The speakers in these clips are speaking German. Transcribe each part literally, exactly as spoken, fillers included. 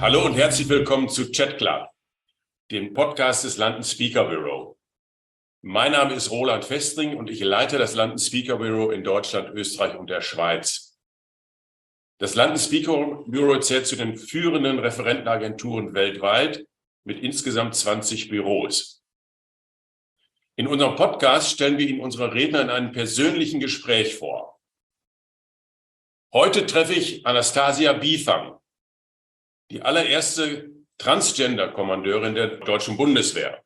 Hallo und herzlich willkommen zu Chat Club, dem Podcast des London Speaker Bureau. Mein Name ist Roland Festring und ich leite das London Speaker Bureau in Deutschland, Österreich und der Schweiz. Das London Speaker Bureau zählt zu den führenden Referentenagenturen weltweit mit insgesamt zwanzig Büros. In unserem Podcast stellen wir Ihnen unsere Redner in einem persönlichen Gespräch vor. Heute treffe ich Anastasia Biefang, die allererste Transgender-Kommandeurin der deutschen Bundeswehr.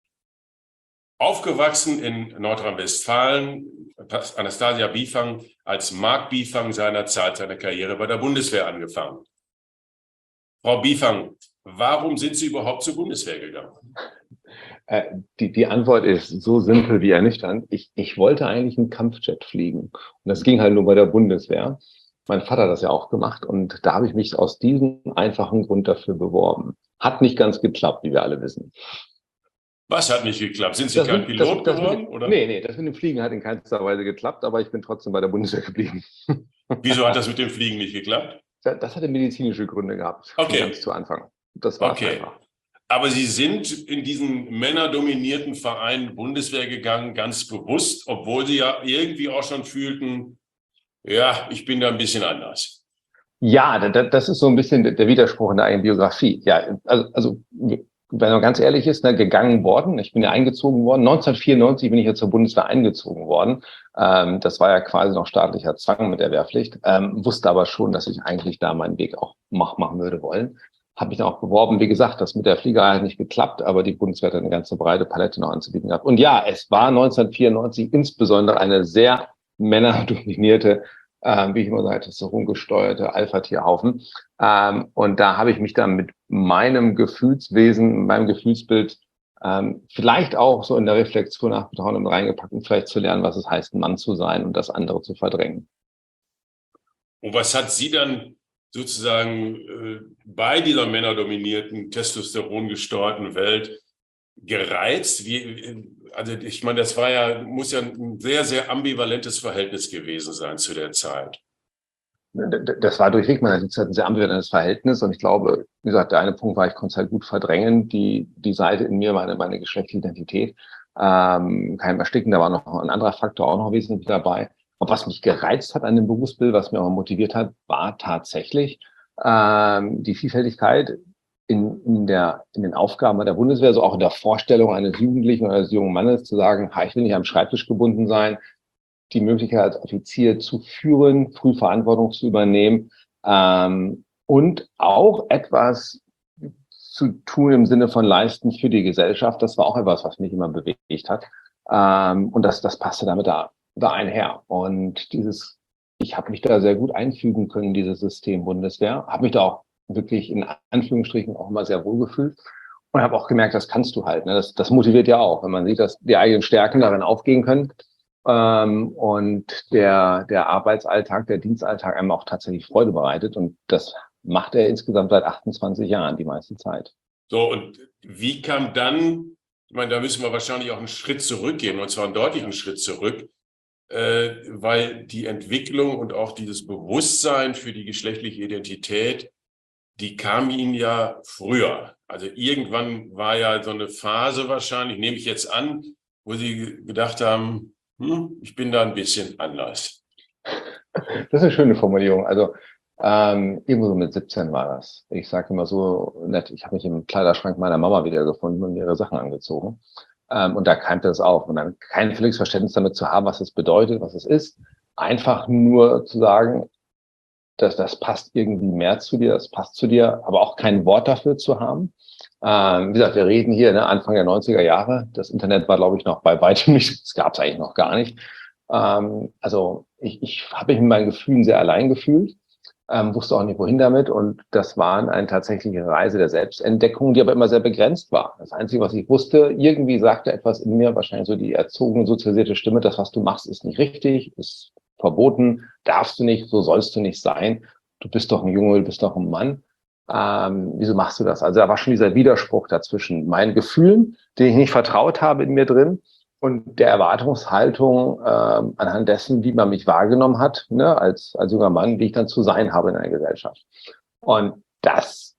Aufgewachsen in Nordrhein-Westfalen, hat Anastasia Biefang als Mark Biefang seinerzeit seine Karriere bei der Bundeswehr angefangen. Frau Biefang, warum sind Sie überhaupt zur Bundeswehr gegangen? Äh, die, die Antwort ist so simpel wie ernüchternd. Ich, ich wollte eigentlich einen Kampfjet fliegen. Und das ging halt nur bei der Bundeswehr. Mein Vater hat das ja auch gemacht und da habe ich mich aus diesem einfachen Grund dafür beworben. Hat nicht ganz geklappt, wie wir alle wissen. Was hat nicht geklappt? Sind Sie das kein mit, Pilot das, das geworden? Mit, oder? Nee, nee, das mit dem Fliegen hat in keinster Weise geklappt, aber ich bin trotzdem bei der Bundeswehr geblieben. Wieso hat das mit dem Fliegen nicht geklappt? Das, das hatte medizinische Gründe gehabt, okay. ganz zu Anfang. Das war okay. einfach. Aber Sie sind in diesen männerdominierten Verein Bundeswehr gegangen, ganz bewusst, obwohl Sie ja irgendwie auch schon fühlten, ja, ich bin da ein bisschen anders. Ja, das ist so ein bisschen der Widerspruch in der eigenen Biografie. Ja, also, also wenn man ganz ehrlich ist, ne, gegangen worden. Ich bin ja eingezogen worden. neunzehnhundertvierundneunzig bin ich ja zur Bundeswehr eingezogen worden. Ähm, das war ja quasi noch staatlicher Zwang mit der Wehrpflicht. Ähm, wusste aber schon, dass ich eigentlich da meinen Weg auch mach, machen würde wollen. Habe mich dann auch beworben. Wie gesagt, das mit der Fliegerei hat nicht geklappt, aber die Bundeswehr hat eine ganze breite Palette noch anzubieten gehabt. Und ja, es war neunzehnhundertvierundneunzig insbesondere eine sehr männerdominierte, Ähm, wie ich immer sage, so rumgesteuerte Alpha-Tierhaufen. Ähm, und da habe ich mich dann mit meinem Gefühlswesen, meinem Gefühlsbild ähm, vielleicht auch so in der Reflexion nach Betrauen reingepackt, um vielleicht zu lernen, was es heißt, ein Mann zu sein und das andere zu verdrängen. Und was hat Sie dann sozusagen äh, bei dieser männerdominierten, testosterongesteuerten Welt gereizt? Wie, also ich meine, das war ja, muss ja ein sehr, sehr ambivalentes Verhältnis gewesen sein zu der Zeit. Das war durchweg meiner Zeit ein sehr ambivalentes Verhältnis und ich glaube, wie gesagt, der eine Punkt war, ich konnte es halt gut verdrängen, die die Seite in mir, meine meine geschlechtliche Identität, ähm, kein Ersticken, da war noch ein anderer Faktor auch noch wesentlich dabei. Und was mich gereizt hat an dem Berufsbild, was mir auch motiviert hat, war tatsächlich ähm, die Vielfältigkeit in, in, der, in den Aufgaben der Bundeswehr, so auch in der Vorstellung eines Jugendlichen oder eines jungen Mannes zu sagen, ha, ich will nicht am Schreibtisch gebunden sein, die Möglichkeit als Offizier zu führen, früh Verantwortung zu übernehmen ähm, und auch etwas zu tun im Sinne von leisten für die Gesellschaft. Das war auch etwas, was mich immer bewegt hat. Ähm, und das, das passte damit da, da einher. Und dieses, ich habe mich da sehr gut einfügen können in dieses System Bundeswehr, habe mich da auch wirklich in Anführungsstrichen auch immer sehr wohl gefühlt und habe auch gemerkt, das kannst du halt. Ne? Das, das motiviert ja auch, wenn man sieht, dass die eigenen Stärken darin aufgehen können. Ähm, und der, der Arbeitsalltag, der Dienstalltag einem auch tatsächlich Freude bereitet. Und das macht er insgesamt seit achtundzwanzig Jahren die meiste Zeit. So, und wie kam dann, ich meine, da müssen wir wahrscheinlich auch einen Schritt zurückgehen, und zwar einen deutlichen Schritt zurück, äh, weil die Entwicklung und auch dieses Bewusstsein für die geschlechtliche Identität, die kam Ihnen ja früher. Also irgendwann war ja so eine Phase wahrscheinlich, nehme ich jetzt an, wo Sie gedacht haben, Hm, ich bin da ein bisschen anders. Das ist eine schöne Formulierung. Also ähm, irgendwo so mit siebzehn war das. Ich sage immer so nett, ich habe mich im Kleiderschrank meiner Mama wiedergefunden und ihre Sachen angezogen. Ähm, und da keimte es auf. Und dann kein völliges Verständnis damit zu haben, was es bedeutet, was es ist. Einfach nur zu sagen, dass das passt irgendwie mehr zu dir, das passt zu dir, aber auch kein Wort dafür zu haben. Ähm, wie gesagt, wir reden hier ne, Anfang der neunziger Jahre. Das Internet war, glaube ich, noch bei weitem nicht. Das gab es eigentlich noch gar nicht. Ähm, also ich, ich habe mich mit meinen Gefühlen sehr allein gefühlt, ähm, wusste auch nicht, wohin damit. Und das war eine tatsächliche Reise der Selbstentdeckung, die aber immer sehr begrenzt war. Das Einzige, was ich wusste, irgendwie sagte etwas in mir, wahrscheinlich so die erzogene, sozialisierte Stimme, das, was du machst, ist nicht richtig, ist verboten, darfst du nicht, so sollst du nicht sein. Du bist doch ein Junge, du bist doch ein Mann. Ähm, wieso machst du das? Also da war schon dieser Widerspruch dazwischen meinen Gefühlen, denen ich nicht vertraut habe in mir drin, und der Erwartungshaltung ähm, anhand dessen, wie man mich wahrgenommen hat, ne, als als junger Mann, wie ich dann zu sein habe in einer Gesellschaft. Und das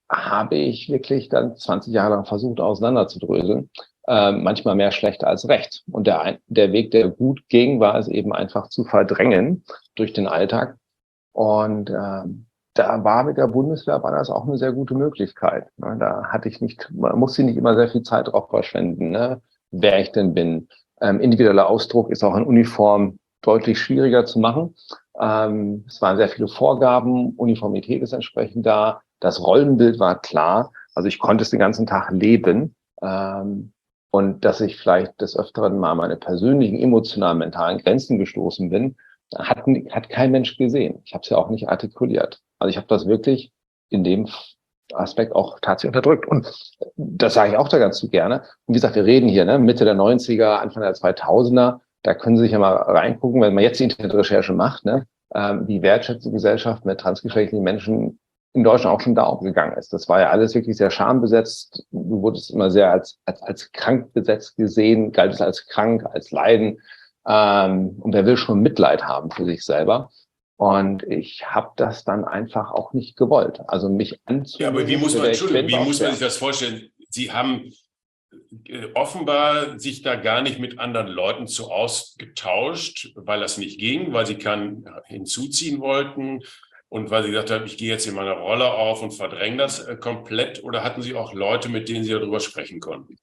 habe ich wirklich dann zwanzig Jahre lang versucht, auseinanderzudröseln. Äh, manchmal mehr schlecht als recht. Und der, der Weg, der gut ging, war es eben einfach zu verdrängen durch den Alltag. Und äh, da war mit der Bundeswehr war das auch eine sehr gute Möglichkeit. Ne? Da hatte ich nicht, man musste nicht immer sehr viel Zeit drauf verschwenden, ne? Wer ich denn bin. Ähm, individueller Ausdruck ist auch in Uniform deutlich schwieriger zu machen. Ähm, es waren sehr viele Vorgaben, Uniformität ist entsprechend da, das Rollenbild war klar, also ich konnte es den ganzen Tag leben. Ähm, und dass ich vielleicht des Öfteren mal meine persönlichen, emotionalen, mentalen Grenzen gestoßen bin, hat, hat kein Mensch gesehen. Ich habe es ja auch nicht artikuliert. Also ich habe das wirklich in dem Aspekt auch tatsächlich unterdrückt. Und das sage ich auch da ganz zu gerne. Und wie gesagt, wir reden hier, ne, Mitte der neunziger, Anfang der zweitausender. Da können Sie sich ja mal reingucken, wenn man jetzt die Internetrecherche macht, ne, ähm, wie wertschätzende Gesellschaft mit transgeschlechtlichen Menschen in Deutschland auch schon da aufgegangen ist. Das war ja alles wirklich sehr schambesetzt. Du wurdest immer sehr als, als, als krank besetzt gesehen, galt es als krank, als Leiden. Ähm, und wer will schon Mitleid haben für sich selber? Und ich habe das dann einfach auch nicht gewollt. Also mich Ja, aber wie anzunehmen, muss für man, wer ich Entschuldigung, bin, wie war auch muss man sich schwer. das vorstellen? Sie haben äh, offenbar sich da gar nicht mit anderen Leuten so ausgetauscht, weil das nicht ging, weil sie keinen hinzuziehen wollten und weil sie gesagt haben, ich gehe jetzt in meiner Rolle auf und verdränge das äh, komplett. Oder hatten Sie auch Leute, mit denen Sie darüber sprechen konnten?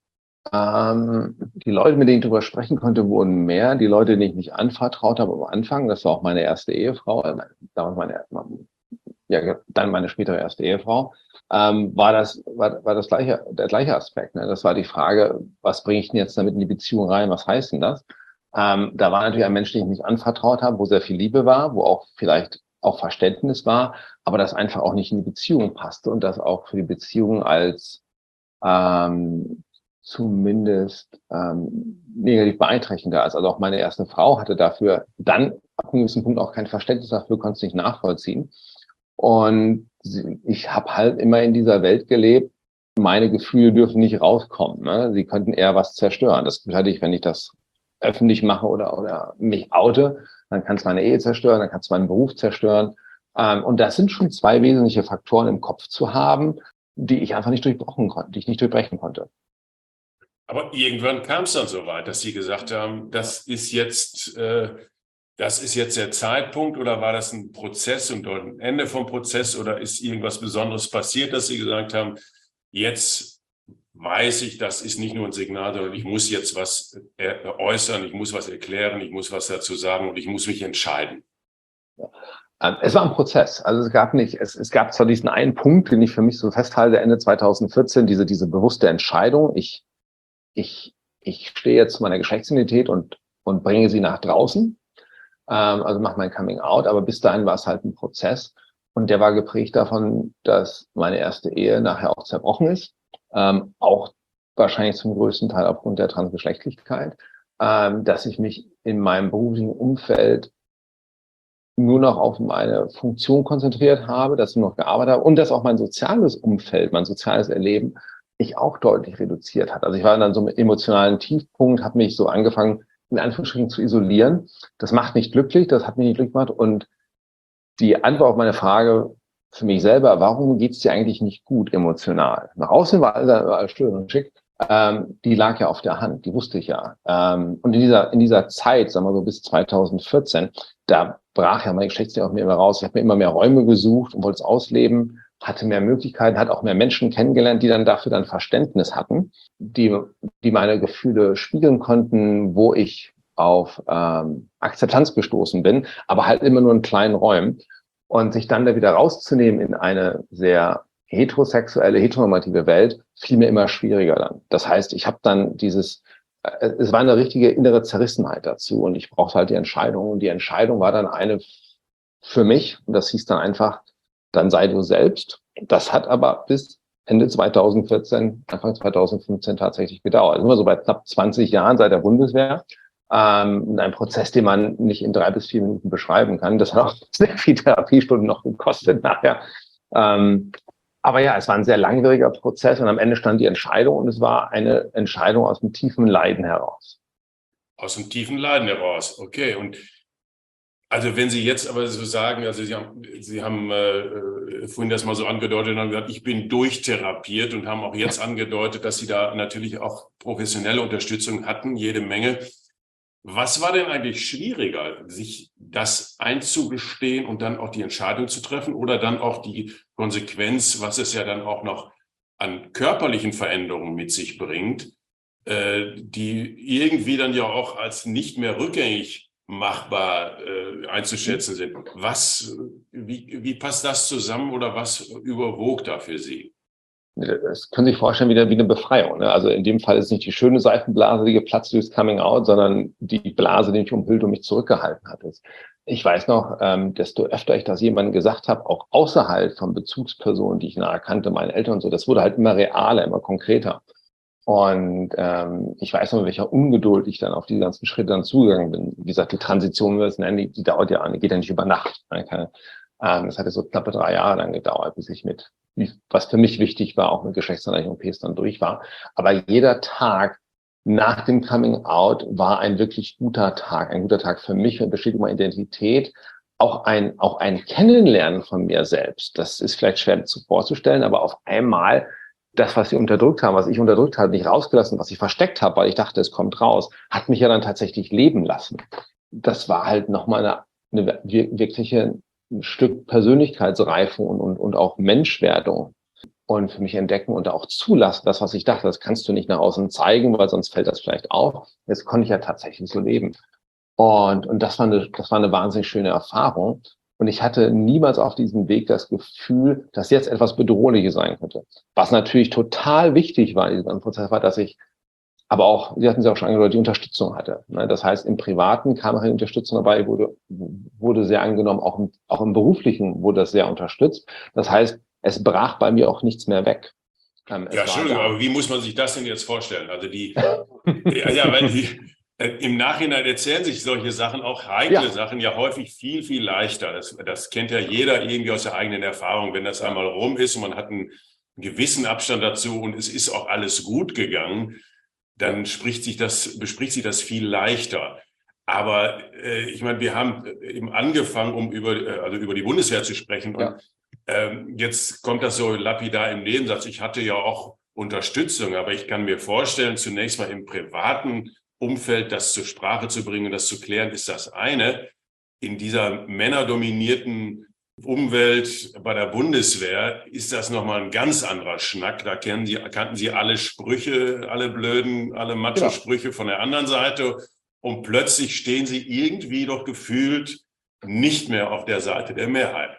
Ähm, die Leute, mit denen ich darüber sprechen konnte, wurden mehr. Die Leute, denen ich mich anvertraut habe am Anfang, das war auch meine erste Ehefrau, äh, damals meine, ja, dann meine spätere erste Ehefrau, ähm, war das, war, war das gleiche, der gleiche Aspekt. Ne? Das war die Frage, was bringe ich denn jetzt damit in die Beziehung rein? Was heißt denn das? Ähm, da war natürlich ein Mensch, den ich mich anvertraut habe, wo sehr viel Liebe war, wo auch vielleicht auch Verständnis war, aber das einfach auch nicht in die Beziehung passte und das auch für die Beziehung als ähm, zumindest ähm, negativ beeinträchtigender ist. Also auch meine erste Frau hatte dafür dann ab einem gewissen Punkt auch kein Verständnis dafür, konnte es nicht nachvollziehen. Und ich habe halt immer in dieser Welt gelebt, meine Gefühle dürfen nicht rauskommen. Ne? Sie könnten eher was zerstören. Das hatte ich, wenn ich das öffentlich mache oder, oder mich oute, dann kann es meine Ehe zerstören, dann kann es meinen Beruf zerstören. Ähm, und das sind schon zwei wesentliche Faktoren im Kopf zu haben, die ich einfach nicht durchbrochen konnte, die ich nicht durchbrechen konnte. Aber irgendwann kam es dann so weit, dass Sie gesagt haben, das ist jetzt, äh, das ist jetzt der Zeitpunkt, oder war das ein Prozess und ein Ende vom Prozess, oder ist irgendwas Besonderes passiert, dass Sie gesagt haben, jetzt weiß ich, das ist nicht nur ein Signal, sondern ich muss jetzt was äußern, ich muss was erklären, ich muss was dazu sagen und ich muss mich entscheiden. Es war ein Prozess. Also es gab nicht, es, es gab zwar diesen einen Punkt, den ich für mich so festhalte, Ende zweitausendvierzehn, diese, diese bewusste Entscheidung. Ich, ich, ich stehe jetzt zu meiner Geschlechtsidentität und, und bringe sie nach draußen. Ähm, also mache mein Coming Out. Aber bis dahin war es halt ein Prozess. Und der war geprägt davon, dass meine erste Ehe nachher auch zerbrochen ist. Ähm, auch wahrscheinlich zum größten Teil aufgrund der Transgeschlechtlichkeit. Ähm, dass ich mich in meinem beruflichen Umfeld nur noch auf meine Funktion konzentriert habe, dass ich nur noch gearbeitet habe und dass auch mein soziales Umfeld, mein soziales Erleben mich auch deutlich reduziert hat. Also ich war dann so im emotionalen Tiefpunkt, habe mich so angefangen, in Anführungsstrichen zu isolieren. Das macht mich glücklich, das hat mich nicht glücklich gemacht. Und die Antwort auf meine Frage für mich selber, warum geht's dir eigentlich nicht gut emotional? Nach außen war alles, alles schön und schick. Ähm, die lag ja auf der Hand, die wusste ich ja. Ähm, und in dieser, in dieser Zeit, sagen wir so bis zweitausendvierzehn, da brach ja mein Geschlechtsleben auf mir immer raus. Ich habe mir immer mehr Räume gesucht und wollte es ausleben, hatte mehr Möglichkeiten, hatte auch mehr Menschen kennengelernt, die dann dafür dann Verständnis hatten, die, die meine Gefühle spiegeln konnten, wo ich auf ähm, Akzeptanz gestoßen bin, aber halt immer nur in kleinen Räumen. Und sich dann da wieder rauszunehmen in eine sehr heterosexuelle, heteronormative Welt, fiel mir immer schwieriger dann. Das heißt, ich habe dann dieses, äh, es war eine richtige innere Zerrissenheit dazu und ich brauchte halt die Entscheidung. Und die Entscheidung war dann eine für mich, und das hieß dann einfach, dann sei du selbst. Das hat aber bis Ende zweitausendvierzehn, Anfang zweitausendfünfzehn tatsächlich gedauert. Also immer so bei knapp zwanzig Jahren seit der Bundeswehr. Ähm, ein Prozess, den man nicht in drei bis vier Minuten beschreiben kann. Das hat auch sehr viel Therapiestunden noch gekostet nachher. Ähm, aber ja, es war ein sehr langwieriger Prozess und am Ende stand die Entscheidung und es war eine Entscheidung aus dem tiefen Leiden heraus. Aus dem tiefen Leiden heraus, okay. Und Also wenn Sie jetzt aber so sagen, also Sie haben, Sie haben äh, vorhin das mal so angedeutet und haben gesagt, ich bin durchtherapiert und haben auch jetzt angedeutet, dass Sie da natürlich auch professionelle Unterstützung hatten, jede Menge. Was war denn eigentlich schwieriger, sich das einzugestehen und dann auch die Entscheidung zu treffen oder dann auch die Konsequenz, was es ja dann auch noch an körperlichen Veränderungen mit sich bringt, äh, die irgendwie dann ja auch als nicht mehr rückgängig machbar äh, einzuschätzen sind. Was, wie, wie passt das zusammen oder was überwog da für Sie? Das können Sie sich vorstellen wie eine, wie eine Befreiung. Ne? Also in dem Fall ist es nicht die schöne Seifenblase, die geplatzt durchs Coming Out, sondern die Blase, die mich umhüllt und mich zurückgehalten hat. Ich weiß noch, ähm, desto öfter ich das jemandem gesagt habe, auch außerhalb von Bezugspersonen, die ich nahe kannte, meine Eltern und so, das wurde halt immer realer, immer konkreter. Und ähm, ich weiß noch, mit welcher Ungeduld ich dann auf die ganzen Schritte dann zugegangen bin. Wie gesagt, die Transition, wie wir es nennen, die, die dauert ja an, die geht ja nicht über Nacht. Keine, ähm, das hat ja so knappe drei Jahre dann gedauert, bis ich mit, was für mich wichtig war, auch mit geschlechtsangleichen O Ps dann durch war. Aber jeder Tag nach dem Coming Out war ein wirklich guter Tag, ein guter Tag für mich und Bestätigung meiner Identität. Auch ein, auch ein Kennenlernen von mir selbst. Das ist vielleicht schwer zu vorzustellen, aber auf einmal das, was sie unterdrückt haben, was ich unterdrückt habe, nicht rausgelassen, was ich versteckt habe, weil ich dachte, es kommt raus, hat mich ja dann tatsächlich leben lassen. Das war halt nochmal eine, eine wirkliche ein Stück Persönlichkeitsreifung und, und, und auch Menschwerdung und für mich entdecken und auch zulassen, das, was ich dachte, das kannst du nicht nach außen zeigen, weil sonst fällt das vielleicht auf. Jetzt konnte ich ja tatsächlich so leben. Und, und das war eine, das war eine wahnsinnig schöne Erfahrung. Und ich hatte niemals auf diesem Weg das Gefühl, dass jetzt etwas Bedrohliches sein könnte. Was natürlich total wichtig war in diesem Prozess, war, dass ich aber auch, Sie hatten es ja auch schon angedeutet, die Unterstützung hatte. Das heißt, im Privaten kam auch die Unterstützung dabei, wurde, wurde sehr angenommen, auch im, auch im Beruflichen wurde das sehr unterstützt. Das heißt, es brach bei mir auch nichts mehr weg. Ähm, ja, Entschuldigung, aber wie muss man sich das denn jetzt vorstellen? Also die, ja, ja, weil die, im Nachhinein erzählen sich solche Sachen, auch heikle ja. Sachen, ja häufig viel, viel leichter. Das, das kennt ja jeder irgendwie aus der eigenen Erfahrung. Wenn das ja. einmal rum ist und man hat einen gewissen Abstand dazu und es ist auch alles gut gegangen, dann ja. spricht sich das, bespricht sich das viel leichter. Aber äh, ich meine, wir haben eben angefangen, um über, also über die Bundeswehr zu sprechen. Ja. Und ähm, jetzt kommt das so lapidar im Nebensatz. Ich hatte ja auch Unterstützung, aber ich kann mir vorstellen, zunächst mal im privaten Umfeld das zur Sprache zu bringen und das zu klären, ist das eine. In dieser männerdominierten Umwelt bei der Bundeswehr ist das nochmal ein ganz anderer Schnack. Da kennen Sie, kannten Sie alle Sprüche, alle blöden, alle Macho-Sprüche ja. von der anderen Seite. Und plötzlich stehen Sie irgendwie doch gefühlt nicht mehr auf der Seite der Mehrheit.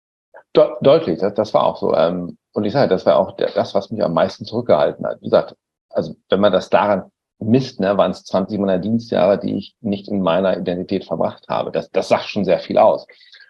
De- deutlich, das, das war auch so. Ähm, und ich sage, das war auch der, das, was mich am meisten zurückgehalten hat. Wie gesagt, also wenn man das daran misst, ne, waren es zwanzig meiner Dienstjahre, die ich nicht in meiner Identität verbracht habe. Das, das sagt schon sehr viel aus.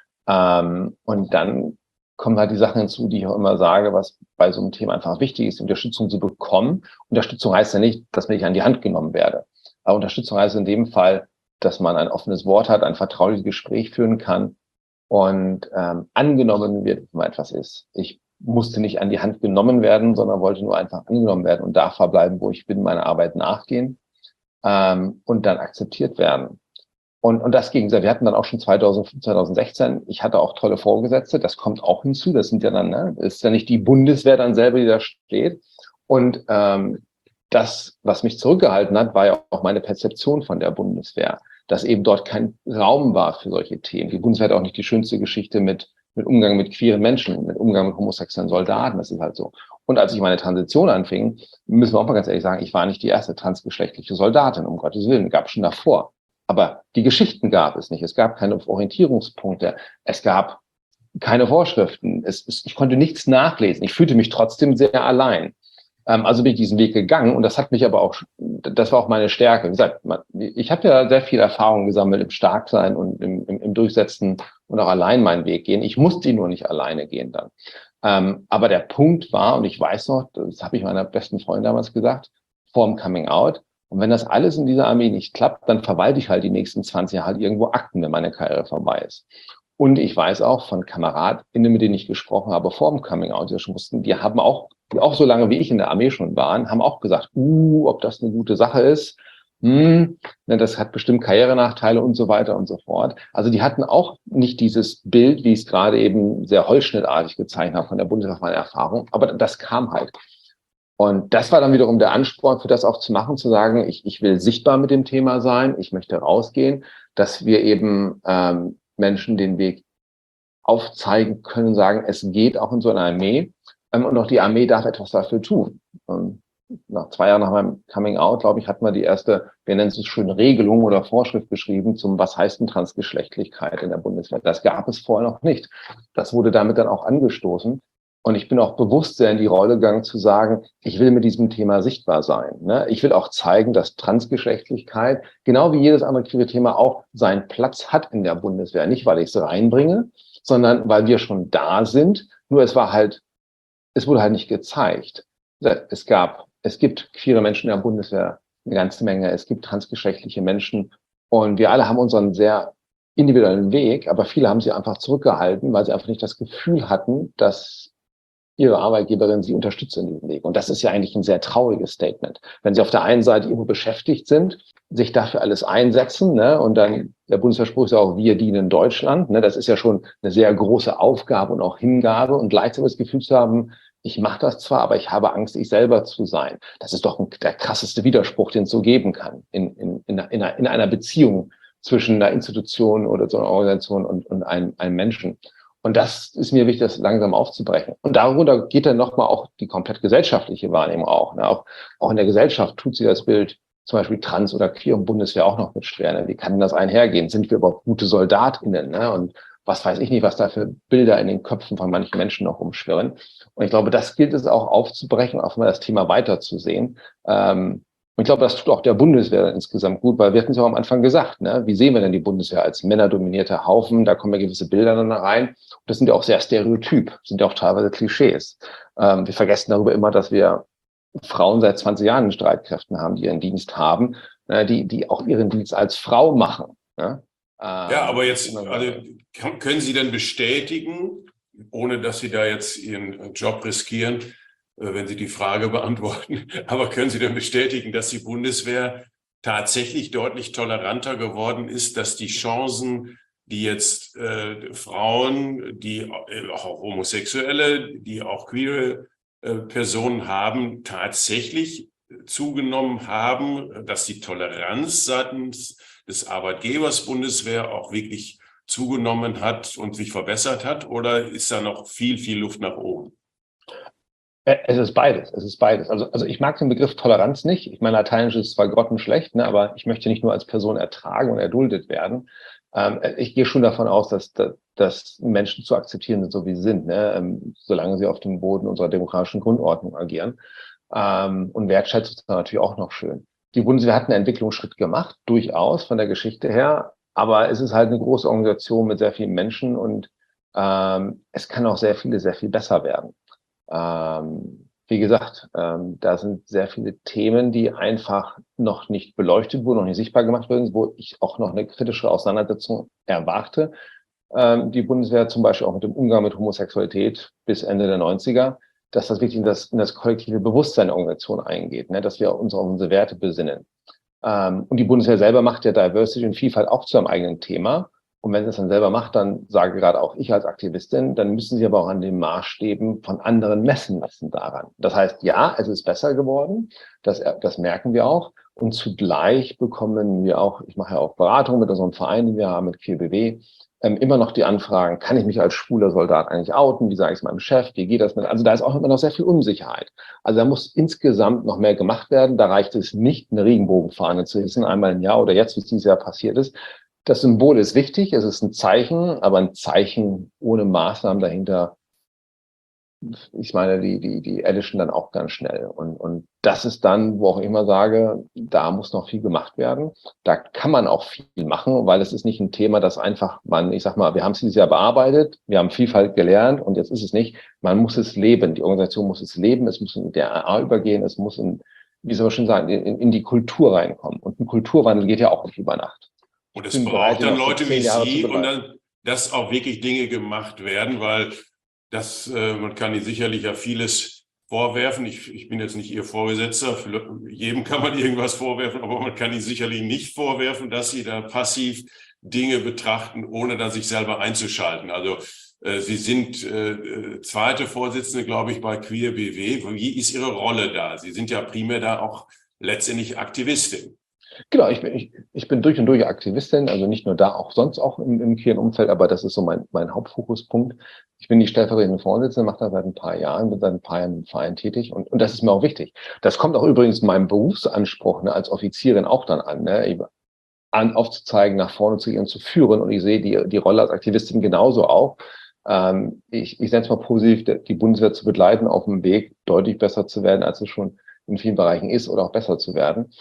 Ähm, und dann kommen halt die Sachen hinzu, die ich auch immer sage, was bei so einem Thema einfach wichtig ist, Unterstützung zu bekommen. Unterstützung heißt ja nicht, dass ich an die Hand genommen werde. Aber Unterstützung heißt in dem Fall, dass man ein offenes Wort hat, ein vertrauliches Gespräch führen kann und ähm, angenommen wird, wenn etwas ist. Ich musste nicht an die Hand genommen werden, sondern wollte nur einfach angenommen werden und da verbleiben, wo ich bin, meiner Arbeit nachgehen ähm, und dann akzeptiert werden. Und, und das ging. Wir hatten dann auch schon zweitausendfünf, zweitausendsechzehn, ich hatte auch tolle Vorgesetzte, das kommt auch hinzu, das sind ja dann, ne, ist ja nicht die Bundeswehr dann selber, die da steht. Und ähm, das, was mich zurückgehalten hat, war ja auch meine Perzeption von der Bundeswehr, dass eben dort kein Raum war für solche Themen. Die Bundeswehr hat auch nicht die schönste Geschichte mit, mit Umgang mit queeren Menschen, mit Umgang mit homosexuellen Soldaten, das ist halt so. Und als ich meine Transition anfing, müssen wir auch mal ganz ehrlich sagen, ich war nicht die erste transgeschlechtliche Soldatin, um Gottes Willen, gab es schon davor. Aber die Geschichten gab es nicht. Es gab keine Orientierungspunkte. Es gab keine Vorschriften. Es, es, ich konnte nichts nachlesen. Ich fühlte mich trotzdem sehr allein. Ähm, also bin ich diesen Weg gegangen und das hat mich aber auch, das war auch meine Stärke. Wie gesagt, man, ich habe ja sehr viel Erfahrung gesammelt im Starksein und im, im, im Durchsetzen und auch allein meinen Weg gehen. Ich musste ihn nur nicht alleine gehen dann. Ähm, aber der Punkt war, und ich weiß noch, das habe ich meiner besten Freundin damals gesagt, vor dem Coming Out, und wenn das alles in dieser Armee nicht klappt, dann verwalte ich halt die nächsten zwanzig Jahre halt irgendwo Akten, wenn meine Karriere vorbei ist. Und ich weiß auch von KameradInnen, mit denen ich gesprochen habe, vor dem Coming Out, die schon wussten, die haben auch, die auch so lange wie ich in der Armee schon waren, haben auch gesagt, uh, ob das eine gute Sache ist. hm, ne, das hat bestimmt Karrierenachteile und so weiter und so fort. Also die hatten auch nicht dieses Bild, wie ich es gerade eben sehr holzschnittartig gezeichnet habe von der Bundeswehr, von der Erfahrung, aber das kam halt. Und das war dann wiederum der Ansporn, für das auch zu machen, zu sagen, ich, ich will sichtbar mit dem Thema sein, ich möchte rausgehen, dass wir eben ähm, Menschen den Weg aufzeigen können, sagen, es geht auch in so einer Armee ähm, und auch die Armee darf etwas dafür tun. Und nach zwei Jahren nach meinem Coming Out, glaube ich, hatten wir die erste, wir nennen es schön Regelung oder Vorschrift geschrieben zum, was heißt denn Transgeschlechtlichkeit in der Bundeswehr. Das gab es vorher noch nicht. Das wurde damit dann auch angestoßen. Und ich bin auch bewusst sehr in die Rolle gegangen, zu sagen, ich will mit diesem Thema sichtbar sein. Ne? Ich will auch zeigen, dass Transgeschlechtlichkeit, genau wie jedes andere queere Thema, auch seinen Platz hat in der Bundeswehr. Nicht, weil ich es reinbringe, sondern weil wir schon da sind. Nur es war halt, es wurde halt nicht gezeigt. Es gab, es gibt queere Menschen in der Bundeswehr eine ganze Menge. Es gibt transgeschlechtliche Menschen. Und wir alle haben unseren sehr individuellen Weg, aber viele haben sie einfach zurückgehalten, weil sie einfach nicht das Gefühl hatten, dass ihre Arbeitgeberin sie unterstützt in diesem Weg. Und das ist ja eigentlich ein sehr trauriges Statement. Wenn sie auf der einen Seite irgendwo beschäftigt sind, sich dafür alles einsetzen, ne, und dann, der Bundeswehrspruch ist ja auch, wir dienen Deutschland, ne, das ist ja schon eine sehr große Aufgabe und auch Hingabe und gleichzeitig das Gefühl zu haben, ich mache das zwar, aber ich habe Angst, ich selber zu sein. Das ist doch ein, der krasseste Widerspruch, den es so geben kann in, in, in, einer, in einer Beziehung zwischen einer Institution oder so einer Organisation und, und einem, einem Menschen. Und das ist mir wichtig, das langsam aufzubrechen. Und darunter geht dann nochmal auch die komplett gesellschaftliche Wahrnehmung auch, ne? Auch, auch in der Gesellschaft tut sie das Bild, zum Beispiel trans oder queer und Bundeswehr auch noch mit schwer. Ne? Wie kann denn das einhergehen? Sind wir überhaupt gute SoldatInnen? Ne? Und was weiß ich nicht, was da für Bilder in den Köpfen von manchen Menschen noch rumschwirren. Und ich glaube, das gilt es auch aufzubrechen, auch mal das Thema weiterzusehen. Ähm, Und ich glaube, das tut auch der Bundeswehr insgesamt gut, weil wir hatten es ja auch am Anfang gesagt, ne? Wie sehen wir denn die Bundeswehr als männerdominierter Haufen? Da kommen ja gewisse Bilder dann rein. Und das sind ja auch sehr stereotyp, sind ja auch teilweise Klischees. Ähm, wir vergessen darüber immer, dass wir Frauen seit zwanzig Jahren in Streitkräften haben, die ihren Dienst haben, äh, die, die auch ihren Dienst als Frau machen. Ne? Ja, aber Ähm, jetzt, also können Sie denn bestätigen, ohne dass Sie da jetzt Ihren Job riskieren, wenn Sie die Frage beantworten, aber können Sie denn bestätigen, dass die Bundeswehr tatsächlich deutlich toleranter geworden ist, dass die Chancen, die jetzt äh, Frauen, die äh, auch Homosexuelle, die auch queere äh, Personen haben, tatsächlich zugenommen haben, dass die Toleranz seitens des Arbeitgebers Bundeswehr auch wirklich zugenommen hat und sich verbessert hat? Oder ist da noch viel, viel Luft nach oben? Es ist beides, es ist beides. Also, also ich mag den Begriff Toleranz nicht. Ich meine, Lateinisch ist zwar grottenschlecht, ne, aber ich möchte nicht nur als Person ertragen und erduldet werden. Ähm, ich gehe schon davon aus, dass, dass, dass Menschen zu akzeptieren sind, so wie sie sind, ne, ähm, solange sie auf dem Boden unserer demokratischen Grundordnung agieren. Ähm, und Wertschätzung ist natürlich auch noch schön. Die Bundeswehr hat einen Entwicklungsschritt gemacht, durchaus von der Geschichte her, aber es ist halt eine große Organisation mit sehr vielen Menschen und ähm, es kann auch sehr viele sehr viel besser werden. Ähm, wie gesagt, ähm, da sind sehr viele Themen, die einfach noch nicht beleuchtet wurden, noch nicht sichtbar gemacht wurden, wo ich auch noch eine kritische Auseinandersetzung erwarte. Ähm, die Bundeswehr zum Beispiel auch mit dem Umgang mit Homosexualität bis Ende der neunziger, dass das wirklich in das, in das kollektive Bewusstsein der Organisation eingeht, ne? Dass wir uns auf unsere Werte besinnen. Ähm, und die Bundeswehr selber macht ja Diversity und Vielfalt auch zu einem eigenen Thema. Und wenn sie es dann selber macht, dann sage gerade auch ich als Aktivistin, dann müssen sie aber auch an den Maßstäben von anderen messen lassen daran. Das heißt, ja, es ist besser geworden. Das, das merken wir auch. Und zugleich bekommen wir auch, ich mache ja auch Beratung mit unserem Verein, den wir haben, mit queer B W, ähm, immer noch die Anfragen, kann ich mich als schwuler Soldat eigentlich outen? Wie sage ich es meinem Chef? Wie geht das mit? Also da ist auch immer noch sehr viel Unsicherheit. Also da muss insgesamt noch mehr gemacht werden. Da reicht es nicht, eine Regenbogenfahne zu hissen, einmal im Jahr oder jetzt, wie es dieses Jahr passiert ist. Das Symbol ist wichtig, es ist ein Zeichen, aber ein Zeichen ohne Maßnahmen dahinter, ich meine, die, die, die erlischen dann auch ganz schnell. Und, und das ist dann, wo auch ich immer sage, da muss noch viel gemacht werden. Da kann man auch viel machen, weil es ist nicht ein Thema, das einfach man, ich sag mal, wir haben es dieses Jahr bearbeitet, wir haben Vielfalt gelernt und jetzt ist es nicht. Man muss es leben. Die Organisation muss es leben, es muss in D N A übergehen, es muss in, wie soll man schon sagen, in, in die Kultur reinkommen. Und ein Kulturwandel geht ja auch nicht über Nacht. Und es braucht dann Leute wie Sie und dann, dass auch wirklich Dinge gemacht werden, weil das, äh, man kann sicherlich ja vieles vorwerfen. Ich, ich bin jetzt nicht Ihr Vorgesetzter, jedem kann man irgendwas vorwerfen, aber man kann Ihnen sicherlich nicht vorwerfen, dass Sie da passiv Dinge betrachten, ohne da sich selber einzuschalten. Also äh, Sie sind äh, zweite Vorsitzende, glaube ich, bei Queer B W. Wie ist Ihre Rolle da? Sie sind ja primär da auch letztendlich Aktivistin. Genau, ich bin, ich, ich bin durch und durch Aktivistin, also nicht nur da, auch sonst auch im, im queeren Umfeld, aber das ist so mein, mein Hauptfokuspunkt. Ich bin die stellvertretende Vorsitzende, mache das seit ein paar Jahren, bin seit ein paar Jahren im Verein tätig und, und das ist mir auch wichtig. Das kommt auch übrigens meinem Berufsanspruch, ne, als Offizierin auch dann an, ne, an, aufzuzeigen, nach vorne zu gehen und zu führen, und ich sehe die, die Rolle als Aktivistin genauso auch. Ähm, ich ich nenne es mal positiv, die Bundeswehr zu begleiten auf dem Weg, deutlich besser zu werden, als es schon in vielen Bereichen ist, oder auch besser zu werden.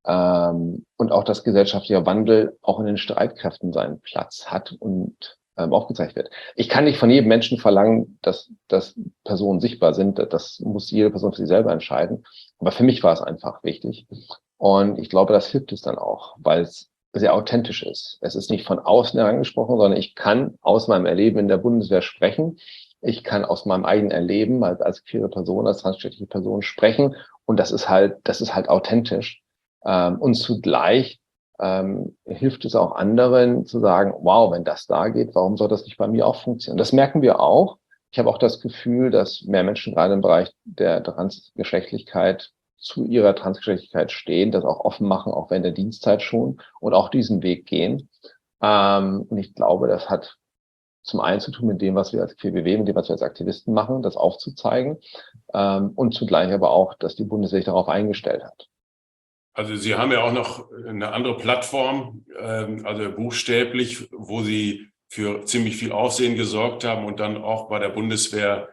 Ähm, und auch, dass gesellschaftlicher Wandel auch in den Streitkräften seinen Platz hat und ähm, aufgezeigt wird. Ich kann nicht von jedem Menschen verlangen, dass, dass Personen sichtbar sind. Das muss jede Person für sich selber entscheiden. Aber für mich war es einfach wichtig. Und ich glaube, das hilft es dann auch, weil es sehr authentisch ist. Es ist nicht von außen herangesprochen, sondern ich kann aus meinem Erleben in der Bundeswehr sprechen. Ich kann aus meinem eigenen Erleben als, als queere Person, als transgeschlechtliche Person sprechen. Und das ist halt, das ist halt authentisch. Ähm, und zugleich ähm, hilft es auch anderen zu sagen, wow, wenn das da geht, warum soll das nicht bei mir auch funktionieren? Das merken wir auch. Ich habe auch das Gefühl, dass mehr Menschen gerade im Bereich der Transgeschlechtlichkeit zu ihrer Transgeschlechtlichkeit stehen, das auch offen machen, auch während der Dienstzeit schon, und auch diesen Weg gehen. Ähm, und ich glaube, das hat zum einen zu tun mit dem, was wir als Queer B W, mit dem, was wir als Aktivisten machen, das aufzuzeigen, ähm, und zugleich aber auch, dass die Bundeswehr sich darauf eingestellt hat. Also Sie haben ja auch noch eine andere Plattform, also buchstäblich, wo Sie für ziemlich viel Aufsehen gesorgt haben und dann auch bei der Bundeswehr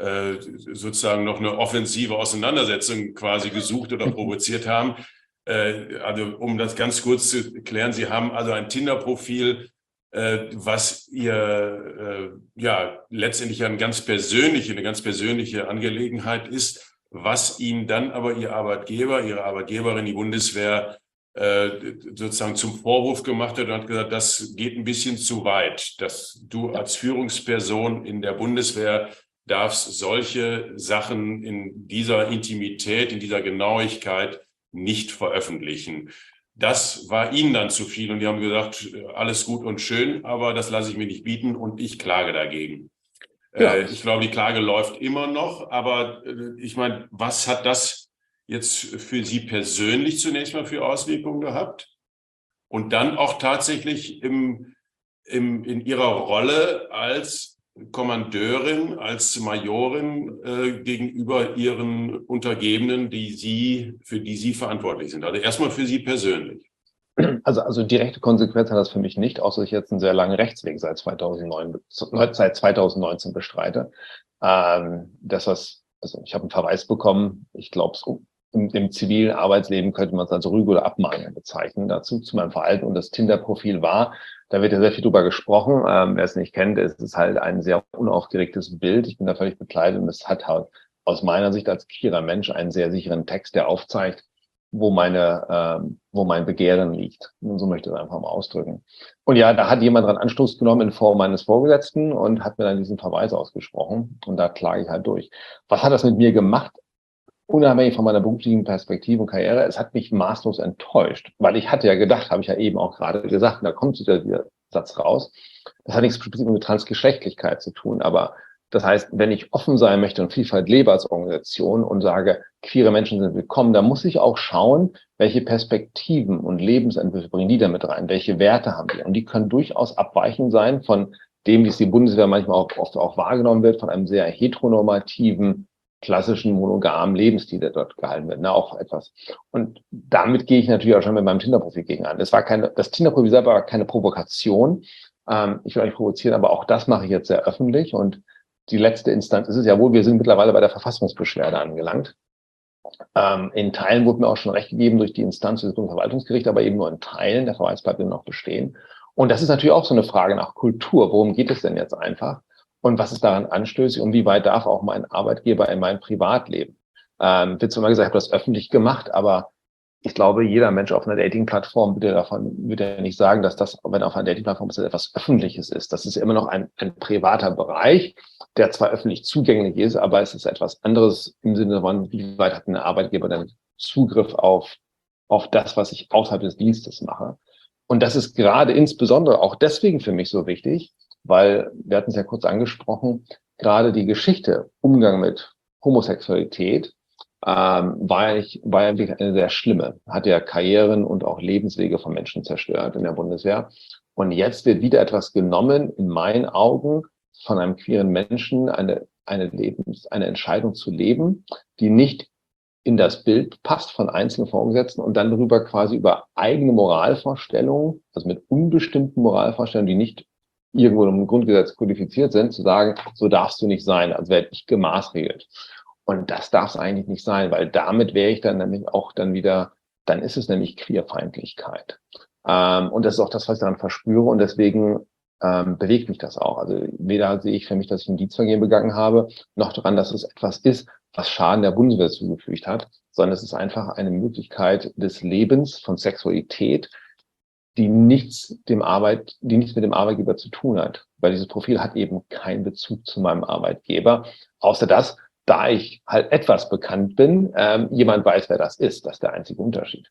sozusagen noch eine offensive Auseinandersetzung quasi gesucht oder provoziert haben. Also um das ganz kurz zu klären, Sie haben also ein Tinder-Profil, was Ihr ja letztendlich eine ganz persönliche, eine ganz persönliche Angelegenheit ist, was Ihnen dann aber Ihr Arbeitgeber, Ihre Arbeitgeberin, die Bundeswehr, äh, sozusagen zum Vorwurf gemacht hat und hat gesagt, das geht ein bisschen zu weit, dass du als Führungsperson in der Bundeswehr darfst solche Sachen in dieser Intimität, in dieser Genauigkeit nicht veröffentlichen. Das war Ihnen dann zu viel und die haben gesagt, alles gut und schön, aber das lasse ich mir nicht bieten und ich klage dagegen. Ja. Ich glaube, die Klage läuft immer noch, aber ich meine, was hat das jetzt für Sie persönlich zunächst mal für Auswirkungen gehabt? Und dann auch tatsächlich im, im, in Ihrer Rolle als Kommandeurin, als Majorin äh, gegenüber Ihren Untergebenen, die Sie, für die Sie verantwortlich sind. Also erstmal für Sie persönlich. Also, also direkte Konsequenz hat das für mich nicht, außer ich jetzt einen sehr langen Rechtsweg seit zweitausendneun, seit zweitausendneunzehn bestreite. Ähm, das was, also ich habe einen Verweis bekommen. Ich glaube, im, im zivilen Arbeitsleben könnte man es als Rüge oder Abmahnung bezeichnen dazu, zu meinem Verhalten. Und das Tinder-Profil war, da wird ja sehr viel drüber gesprochen. Ähm, wer es nicht kennt, es ist halt ein sehr unaufgeregtes Bild. Ich bin da völlig bekleidet und es hat halt aus meiner Sicht als queerer Mensch einen sehr sicheren Text, der aufzeigt, wo meine, ähm, wo mein Begehren liegt. Und so möchte ich es einfach mal ausdrücken. Und ja, da hat jemand dran Anstoß genommen in Form meines Vorgesetzten und hat mir dann diesen Verweis ausgesprochen. Und da klage ich halt durch. Was hat das mit mir gemacht? Unabhängig von meiner beruflichen Perspektive und Karriere, es hat mich maßlos enttäuscht, weil ich hatte ja gedacht, habe ich ja eben auch gerade gesagt, und da kommt wieder dieser Satz raus, das hat nichts mit Transgeschlechtlichkeit zu tun, aber das heißt, wenn ich offen sein möchte und Vielfalt lebe als Organisation und sage, queere Menschen sind willkommen, dann muss ich auch schauen, welche Perspektiven und Lebensentwürfe bringen die da mit rein, welche Werte haben die. Und die können durchaus abweichend sein von dem, wie es die Bundeswehr manchmal auch oft auch wahrgenommen wird, von einem sehr heteronormativen, klassischen, monogamen Lebensstil, der dort gehalten wird, ne, auch etwas. Und damit gehe ich natürlich auch schon mit meinem Tinder-Profil gegen an. Das war keine, das Tinder-Profil selber war keine Provokation. Ähm, ich will euch provozieren, aber auch das mache ich jetzt sehr öffentlich. Und die letzte Instanz ist es ja wohl, wir sind mittlerweile bei der Verfassungsbeschwerde angelangt. Ähm, in Teilen wurde mir auch schon recht gegeben durch die Instanz des Bundesverwaltungsgerichts, aber eben nur in Teilen. Der Verweis bleibt immer noch bestehen. Und das ist natürlich auch so eine Frage nach Kultur. Worum geht es denn jetzt einfach? Und was ist daran anstößig? Und wie weit darf auch mein Arbeitgeber in mein Privatleben? Ähm, wird zwar immer gesagt, ich habe das öffentlich gemacht, aber ich glaube, jeder Mensch auf einer Dating-Plattform würde davon, würde ja nicht sagen, dass das, wenn auf einer Dating-Plattform ist, etwas Öffentliches ist. Das ist immer noch ein, ein privater Bereich, der zwar öffentlich zugänglich ist, aber es ist etwas anderes im Sinne von, wie weit hat ein Arbeitgeber dann Zugriff auf, auf das, was ich außerhalb des Dienstes mache. Und das ist gerade insbesondere auch deswegen für mich so wichtig, weil, wir hatten es ja kurz angesprochen, gerade die Geschichte, Umgang mit Homosexualität, ähm, war ja nicht, war ja wirklich eine sehr schlimme, hat ja Karrieren und auch Lebenswege von Menschen zerstört in der Bundeswehr. Und jetzt wird wieder etwas genommen, in meinen Augen, von einem queeren Menschen, eine, eine Lebens, eine Entscheidung zu leben, die nicht in das Bild passt von einzelnen Vorgesetzten und dann darüber quasi über eigene Moralvorstellungen, also mit unbestimmten Moralvorstellungen, die nicht irgendwo im Grundgesetz kodifiziert sind, zu sagen, so darfst du nicht sein, als werde ich gemaßregelt. Und das darf es eigentlich nicht sein, weil damit wäre ich dann nämlich auch dann wieder, dann ist es nämlich Queerfeindlichkeit. Ähm, und das ist auch das, was ich daran verspüre und deswegen ähm, bewegt mich das auch. Also weder sehe ich für mich, dass ich ein Dienstvergehen begangen habe, noch daran, dass es etwas ist, was Schaden der Bundeswehr zugefügt hat, sondern es ist einfach eine Möglichkeit des Lebens von Sexualität, die nichts dem Arbeit, die nichts mit dem Arbeitgeber zu tun hat, weil dieses Profil hat eben keinen Bezug zu meinem Arbeitgeber, außer dass, da ich halt etwas bekannt bin, ähm, jemand weiß, wer das ist. Das ist der einzige Unterschied.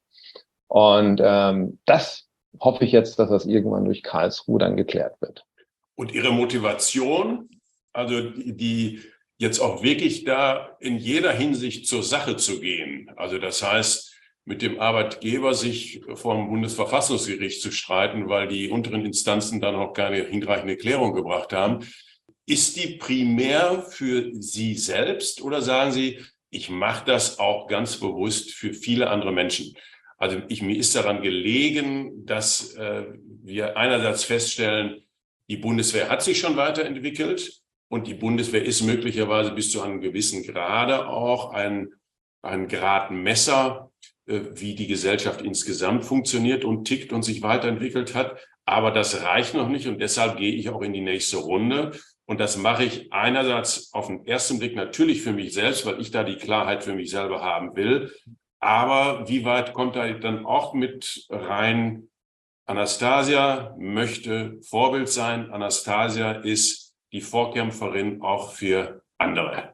Und ähm, das hoffe ich jetzt, dass das irgendwann durch Karlsruhe dann geklärt wird. Und Ihre Motivation, also die, die jetzt auch wirklich da in jeder Hinsicht zur Sache zu gehen, also das heißt, mit dem Arbeitgeber sich vor dem Bundesverfassungsgericht zu streiten, weil die unteren Instanzen dann auch keine hinreichende Klärung gebracht haben. Ist die primär für Sie selbst oder sagen Sie, ich mache das auch ganz bewusst für viele andere Menschen? Also ich, mir ist daran gelegen, dass äh, wir einerseits feststellen, die Bundeswehr hat sich schon weiterentwickelt und die Bundeswehr ist möglicherweise bis zu einem gewissen Grade auch ein, ein Gradmesser, äh, wie die Gesellschaft insgesamt funktioniert und tickt und sich weiterentwickelt hat. Aber das reicht noch nicht und deshalb gehe ich auch in die nächste Runde. Und das mache ich einerseits auf den ersten Blick natürlich für mich selbst, weil ich da die Klarheit für mich selber haben will. Aber wie weit kommt da dann auch mit rein? Anastasia möchte Vorbild sein. Anastasia ist die Vorkämpferin auch für andere.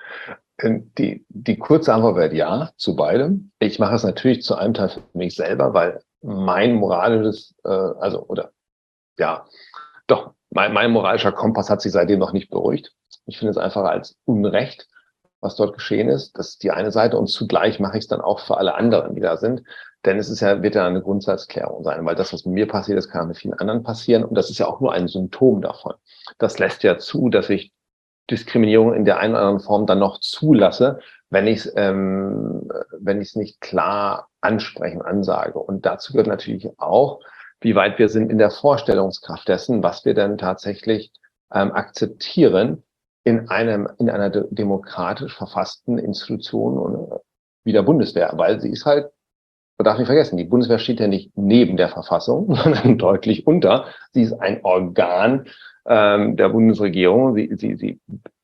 Die, die kurze Antwort wäre ja, zu beidem. Ich mache es natürlich zu einem Teil für mich selber, weil mein moralisches, äh, also, oder, ja, doch, mein, mein moralischer Kompass hat sich seitdem noch nicht beruhigt. Ich finde es einfach als Unrecht, was dort geschehen ist. Das ist die eine Seite und zugleich mache ich es dann auch für alle anderen, die da sind. Denn es ist ja, wird ja eine Grundsatzklärung sein, weil das, was mit mir passiert ist, kann mit vielen anderen passieren. Und das ist ja auch nur ein Symptom davon. Das lässt ja zu, dass ich Diskriminierung in der einen oder anderen Form dann noch zulasse, wenn ich es ähm, wenn ich es nicht klar ansprechen, ansage. Und dazu gehört natürlich auch, wie weit wir sind in der Vorstellungskraft dessen, was wir denn tatsächlich ähm, akzeptieren in einem in einer de demokratisch verfassten Institution und, äh, wie der Bundeswehr, weil sie ist halt, man darf nicht vergessen, die Bundeswehr steht ja nicht neben der Verfassung, sondern deutlich unter. Sie ist ein Organ ähm, der Bundesregierung. Sie, sie, sie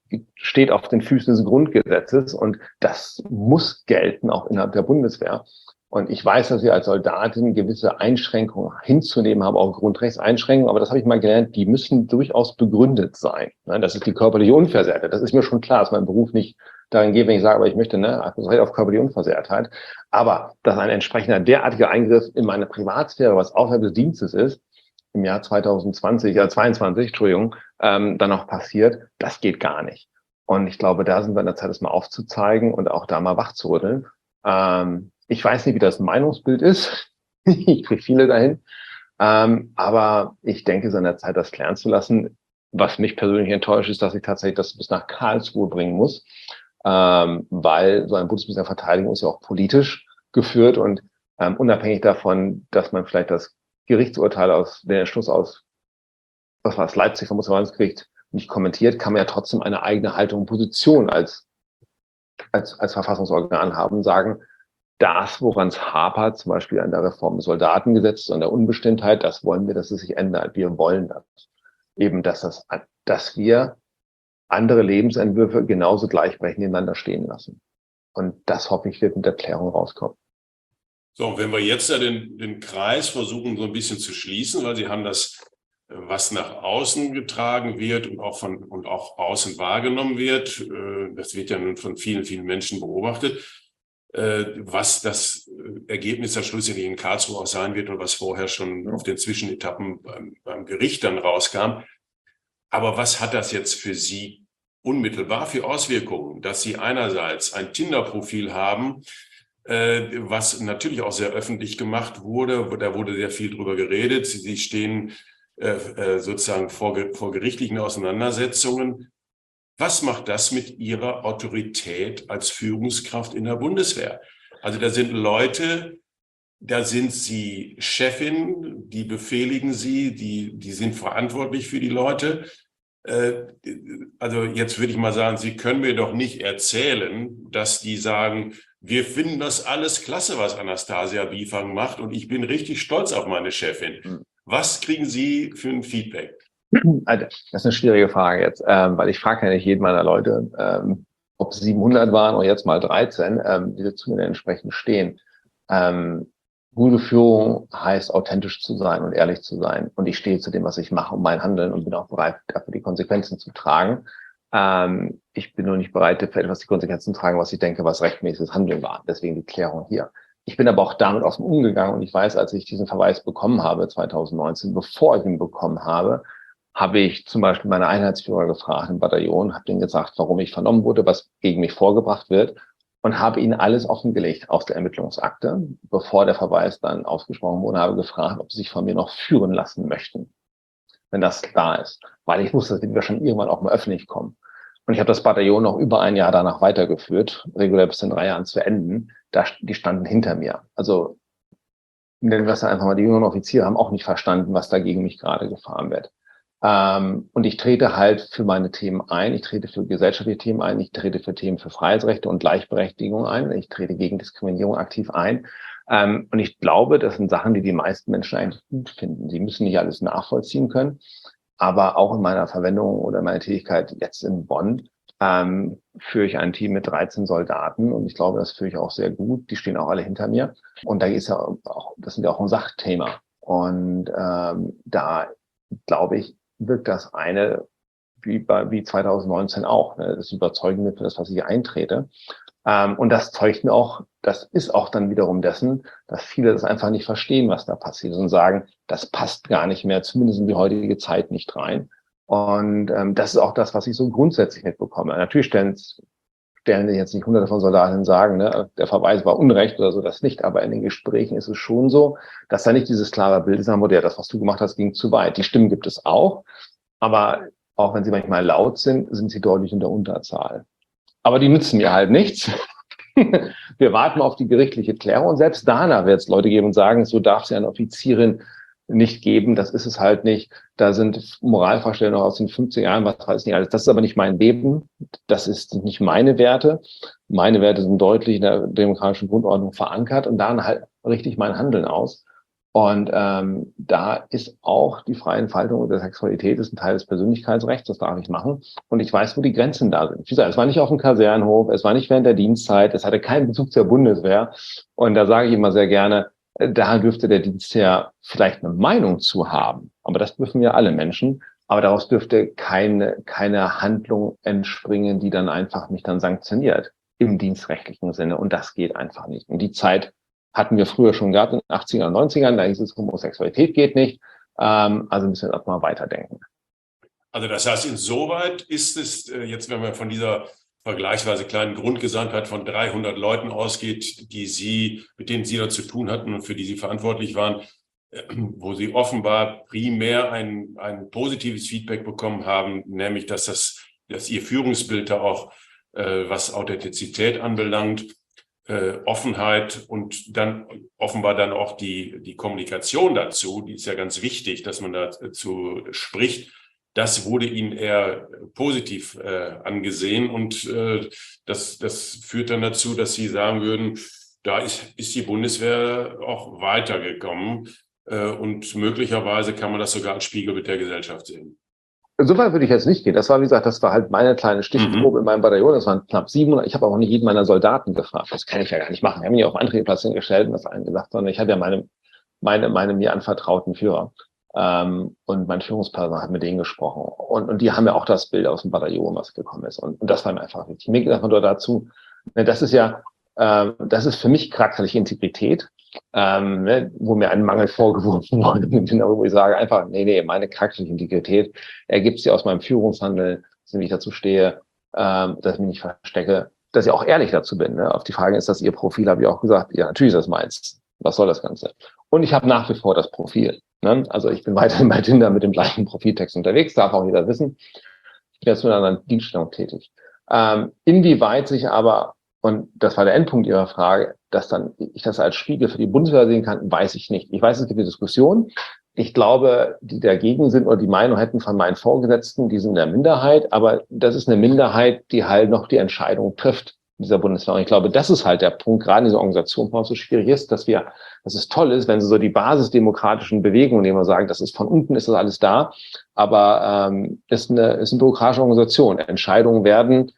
steht auf den Füßen des Grundgesetzes und das muss gelten auch innerhalb der Bundeswehr. Und ich weiß, dass wir als Soldatin gewisse Einschränkungen hinzunehmen haben, auch Grundrechtseinschränkungen, aber das habe ich mal gelernt, die müssen durchaus begründet sein. Das ist die körperliche Unversehrtheit. Das ist mir schon klar, dass mein Beruf nicht darin geht, wenn ich sage, aber ich möchte ne, auf körperliche Unversehrtheit. Aber dass ein entsprechender derartiger Eingriff in meine Privatsphäre, was außerhalb des Dienstes ist, im Jahr zwanzig zwanzig, ja zweiundzwanzig, Entschuldigung, ähm, dann noch passiert, das geht gar nicht. Und ich glaube, da sind wir in der Zeit, das mal aufzuzeigen und auch da mal wach zu rütteln. Ähm, ich weiß nicht, wie das Meinungsbild ist. Ich kriege viele dahin. Ähm, aber ich denke, es ist an der Zeit, das klären zu lassen. Was mich persönlich enttäuscht, ist, dass ich tatsächlich das bis nach Karlsruhe bringen muss. Ähm, weil so ein Bundesminister der Verteidigung ist ja auch politisch geführt und ähm, unabhängig davon, dass man vielleicht das Gerichtsurteil aus, der Schluss aus, was war es, Leipzig vom Bundesverwaltungsgericht nicht kommentiert, kann man ja trotzdem eine eigene Haltung und Position als, als, als Verfassungsorgan haben, sagen, das, woran es hapert, zum Beispiel an der Reform des Soldatengesetzes und der Unbestimmtheit, das wollen wir, dass es sich ändert. Wir wollen das. Eben, dass das, dass wir andere Lebensentwürfe genauso gleichberechtigt nebeneinander stehen lassen. Und das hoffe ich, wird mit der Klärung rauskommen. So, und wenn wir jetzt ja den, den Kreis versuchen, so ein bisschen zu schließen, weil Sie haben das, was nach außen getragen wird und auch von und auch außen wahrgenommen wird, das wird ja nun von vielen, vielen Menschen beobachtet, was das Ergebnis dann schlussendlich in Karlsruhe auch sein wird und was vorher schon auf den Zwischenetappen beim, beim Gericht dann rauskam. Aber was hat das jetzt für Sie unmittelbar für Auswirkungen, dass Sie einerseits ein Tinder-Profil haben, was natürlich auch sehr öffentlich gemacht wurde, da wurde sehr viel drüber geredet. Sie stehen sozusagen vor, vor gerichtlichen Auseinandersetzungen. Was macht das mit Ihrer Autorität als Führungskraft in der Bundeswehr? Also da sind Leute, da sind Sie Chefin, die befehligen Sie, die, die sind verantwortlich für die Leute. Also jetzt würde ich mal sagen, Sie können mir doch nicht erzählen, dass die sagen, wir finden das alles klasse, was Anastasia Biefang macht und ich bin richtig stolz auf meine Chefin. Was kriegen Sie für ein Feedback? Also, das ist eine schwierige Frage jetzt, ähm, weil ich frage ja nicht jeden meiner Leute, ähm, ob es siebenhundert waren oder jetzt mal dreizehn, ähm, die zu mir entsprechend stehen. Ähm, gute Führung heißt, authentisch zu sein und ehrlich zu sein. Und ich stehe zu dem, was ich mache und mein Handeln und bin auch bereit, dafür die Konsequenzen zu tragen. Ähm, ich bin nur nicht bereit, für etwas die Konsequenzen zu tragen, was ich denke, was rechtmäßiges Handeln war. Deswegen die Klärung hier. Ich bin aber auch damit offen umgegangen und ich weiß, als ich diesen Verweis bekommen habe, zwanzig neunzehn, bevor ich ihn bekommen habe, habe ich zum Beispiel meine Einheitsführer gefragt im Bataillon, habe denen gesagt, warum ich vernommen wurde, was gegen mich vorgebracht wird und habe ihnen alles offengelegt aus der Ermittlungsakte, bevor der Verweis dann ausgesprochen wurde, habe gefragt, ob sie sich von mir noch führen lassen möchten, wenn das da ist, weil ich wusste, dass wir schon irgendwann auch mal öffentlich kommen. Und ich habe das Bataillon noch über ein Jahr danach weitergeführt, regulär bis in drei Jahren zu enden. Da, die standen hinter mir. Also nennen wir es einfach mal, die jüngeren Offiziere haben auch nicht verstanden, was da gegen mich gerade gefahren wird. Ähm, und ich trete halt für meine Themen ein. Ich trete für gesellschaftliche Themen ein. Ich trete für Themen für Freiheitsrechte und Gleichberechtigung ein. Ich trete gegen Diskriminierung aktiv ein. Ähm, und ich glaube, das sind Sachen, die die meisten Menschen eigentlich gut finden. Sie müssen nicht alles nachvollziehen können. Aber auch in meiner Verwendung oder meiner Tätigkeit jetzt in Bonn ähm, führe ich ein Team mit dreizehn Soldaten und ich glaube, das führe ich auch sehr gut. Die stehen auch alle hinter mir und da ist ja auch, das sind ja auch ein Sachthema und ähm, da glaube ich, wirkt das eine wie bei wie zwanzig neunzehn auch, ne, das Überzeugende für das, was ich eintrete. Ähm, und das zeugt mir auch, das ist auch dann wiederum dessen, dass viele das einfach nicht verstehen, was da passiert und sagen, das passt gar nicht mehr, zumindest in die heutige Zeit nicht rein. Und ähm, das ist auch das, was ich so grundsätzlich mitbekomme. Natürlich stellen, stellen jetzt nicht hunderte von Soldaten sagen, ne, der Verweis war Unrecht oder so, das nicht. Aber in den Gesprächen ist es schon so, dass da nicht dieses klare Bild ist, der, das, was du gemacht hast, ging zu weit. Die Stimmen gibt es auch, aber auch wenn sie manchmal laut sind, sind sie deutlich in der Unterzahl. Aber die nützen mir halt nichts. Wir warten auf die gerichtliche Klärung und selbst danach wird es Leute geben und sagen, so darf es ja eine Offizierin nicht geben, das ist es halt nicht. Da sind Moralvorstellungen aus den fünfziger Jahren, was weiß ich nicht alles. Das ist aber nicht mein Leben, das ist nicht meine Werte. Meine Werte sind deutlich in der demokratischen Grundordnung verankert und daran halt richte ich mein Handeln aus. Und ähm, da ist auch die freie Entfaltung der Sexualität ist ein Teil des Persönlichkeitsrechts, das darf ich machen. Und ich weiß, wo die Grenzen da sind. Wie gesagt, es war nicht auf dem Kasernenhof, es war nicht während der Dienstzeit, es hatte keinen Bezug zur Bundeswehr. Und da sage ich immer sehr gerne, da dürfte der Dienstherr vielleicht eine Meinung zu haben. Aber das dürfen ja alle Menschen. Aber daraus dürfte keine, keine Handlung entspringen, die dann einfach mich dann sanktioniert im dienstrechtlichen Sinne. Und das geht einfach nicht. Und die Zeit hatten wir früher schon gehabt, in den achtzigern, neunzigern, da hieß es, Homosexualität geht nicht. Ähm, also müssen wir das mal weiterdenken. Also das heißt, insoweit ist es, jetzt wenn man von dieser vergleichsweise kleinen Grundgesamtheit von dreihundert Leuten ausgeht, die Sie, mit denen Sie da zu tun hatten und für die Sie verantwortlich waren, wo Sie offenbar primär ein, ein positives Feedback bekommen haben, nämlich dass, das, dass Ihr Führungsbild da auch, äh, was Authentizität anbelangt, Äh, Offenheit und dann offenbar dann auch die, die Kommunikation dazu, die ist ja ganz wichtig, dass man dazu spricht. Das wurde Ihnen eher positiv äh, angesehen und äh, das, das führt dann dazu, dass Sie sagen würden, da ist, ist die Bundeswehr auch weitergekommen äh, und möglicherweise kann man das sogar als Spiegelbild der Gesellschaft sehen. Insofern würde ich jetzt nicht gehen. Das war, wie gesagt, das war halt meine kleine Stichprobe mhm. in meinem Bataillon. Das waren knapp siebenhundert. Ich habe auch nicht jeden meiner Soldaten gefragt. Das kann ich ja gar nicht machen. Ich habe mich auf andere Plätze gestellt und das allen gesagt, sondern ich hatte ja meine, meine, meine mir anvertrauten Führer. Ähm, und mein Führungspersonal hat mit denen gesprochen. Und, und die haben ja auch das Bild aus dem Bataillon, was gekommen ist. Und, und das war mir einfach wichtig. Mir geht einfach nur dazu, ne, das ist ja, ähm, das ist für mich charakterliche Integrität. Ähm, ne, wo mir ein Mangel vorgeworfen wurde, wo ich sage einfach, nee, nee, meine charakterliche Integrität ergibt sie aus meinem Führungshandeln, dass ich dazu stehe, ähm, dass ich mich nicht verstecke, dass ich auch ehrlich dazu bin. Ne? Auf die Frage, ist das Ihr Profil, habe ich auch gesagt, ja, natürlich ist das meins. Was soll das Ganze? Und ich habe nach wie vor das Profil. Ne? Also ich bin weiterhin bei Tinder mit dem gleichen Profiltext unterwegs, darf auch jeder wissen. Ich bin jetzt nur in einer Dienststellung tätig. Ähm, inwieweit sich aber, und das war der Endpunkt Ihrer Frage, dass dann ich das als Spiegel für die Bundeswehr sehen kann, weiß ich nicht. Ich weiß, es gibt eine Diskussion. Ich glaube, die dagegen sind oder die Meinung hätten von meinen Vorgesetzten, die sind in der Minderheit, aber das ist eine Minderheit, die halt noch die Entscheidung trifft in dieser Bundeswehr. Und ich glaube, das ist halt der Punkt, gerade in dieser Organisation, warum es so schwierig ist, dass wir, dass es toll ist, wenn sie so die basisdemokratischen Bewegungen, die wir sagen, das ist von unten, ist das alles da, aber ähm, ist eine, ist eine bürokratische Organisation. Entscheidungen werden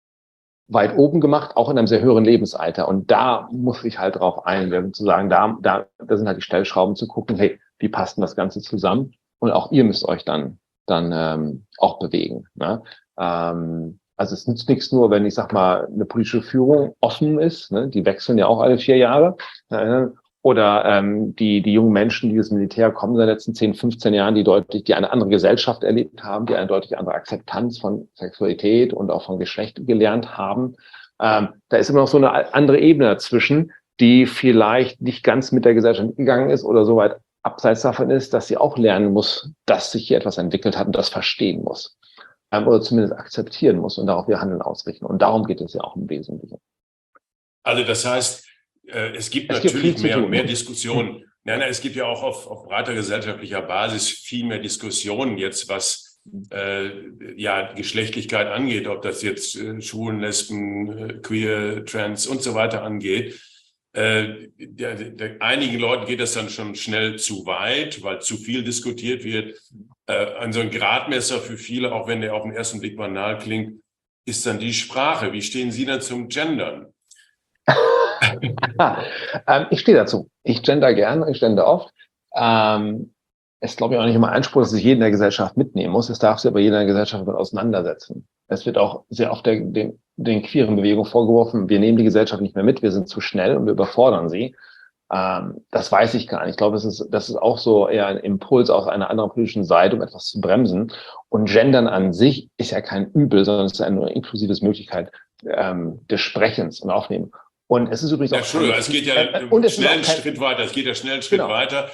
weit oben gemacht, auch in einem sehr höheren Lebensalter. Und da muss ich halt drauf einwirken, zu sagen, da, da, da sind halt die Stellschrauben zu gucken, hey, wie passt denn das Ganze zusammen? Und auch ihr müsst euch dann, dann ähm, auch bewegen. Ne? Ähm, also es nützt nichts nur, wenn ich sag mal, eine politische Führung offen ist, ne? Die wechseln ja auch alle vier Jahre. Äh, oder ähm, die, die jungen Menschen, die das Militär kommen in den letzten zehn, fünfzehn Jahren, die deutlich, die eine andere Gesellschaft erlebt haben, die eine deutlich andere Akzeptanz von Sexualität und auch von Geschlecht gelernt haben. Ähm, da ist immer noch so eine andere Ebene dazwischen, die vielleicht nicht ganz mit der Gesellschaft mitgegangen ist oder so weit abseits davon ist, dass sie auch lernen muss, dass sich hier etwas entwickelt hat und das verstehen muss. Ähm, oder zumindest akzeptieren muss und darauf ihr Handeln ausrichten. Und darum geht es ja auch im Wesentlichen. Also das heißt, es gibt es natürlich gibt mehr und mehr Diskussionen. Nein, nein, es gibt ja auch auf, auf breiter gesellschaftlicher Basis viel mehr Diskussionen jetzt, was äh, ja Geschlechtlichkeit angeht, ob das jetzt äh, Schwulen, Lesben, äh, Queer, Trans und so weiter angeht. Äh, der, der, einigen Leuten geht das dann schon schnell zu weit, weil zu viel diskutiert wird. Äh, also ein Gradmesser für viele, auch wenn der auf den ersten Blick banal klingt, ist dann die Sprache. Wie stehen Sie dann zum Gendern? ähm, ich stehe dazu. Ich gender gerne, ich gender oft. Ähm, es ist, glaube ich, auch nicht immer Anspruch, dass sich jeder in der Gesellschaft mitnehmen muss. Es darf sich aber jeder in der Gesellschaft mit auseinandersetzen. Es wird auch sehr oft der, den, den queeren Bewegungen vorgeworfen, wir nehmen die Gesellschaft nicht mehr mit, wir sind zu schnell und wir überfordern sie. Ähm, das weiß ich gar nicht. Ich glaube, es ist, das ist auch so eher ein Impuls aus einer anderen politischen Seite, um etwas zu bremsen. Und Gendern an sich ist ja kein Übel, sondern es ist eine inklusive Möglichkeit ähm, des Sprechens und Aufnehmen. Und es ist übrigens ja, auch... Entschuldigung, es geht ja äh, und schnell einen kein, Schritt weiter, es geht ja schnell einen Schritt genau. weiter,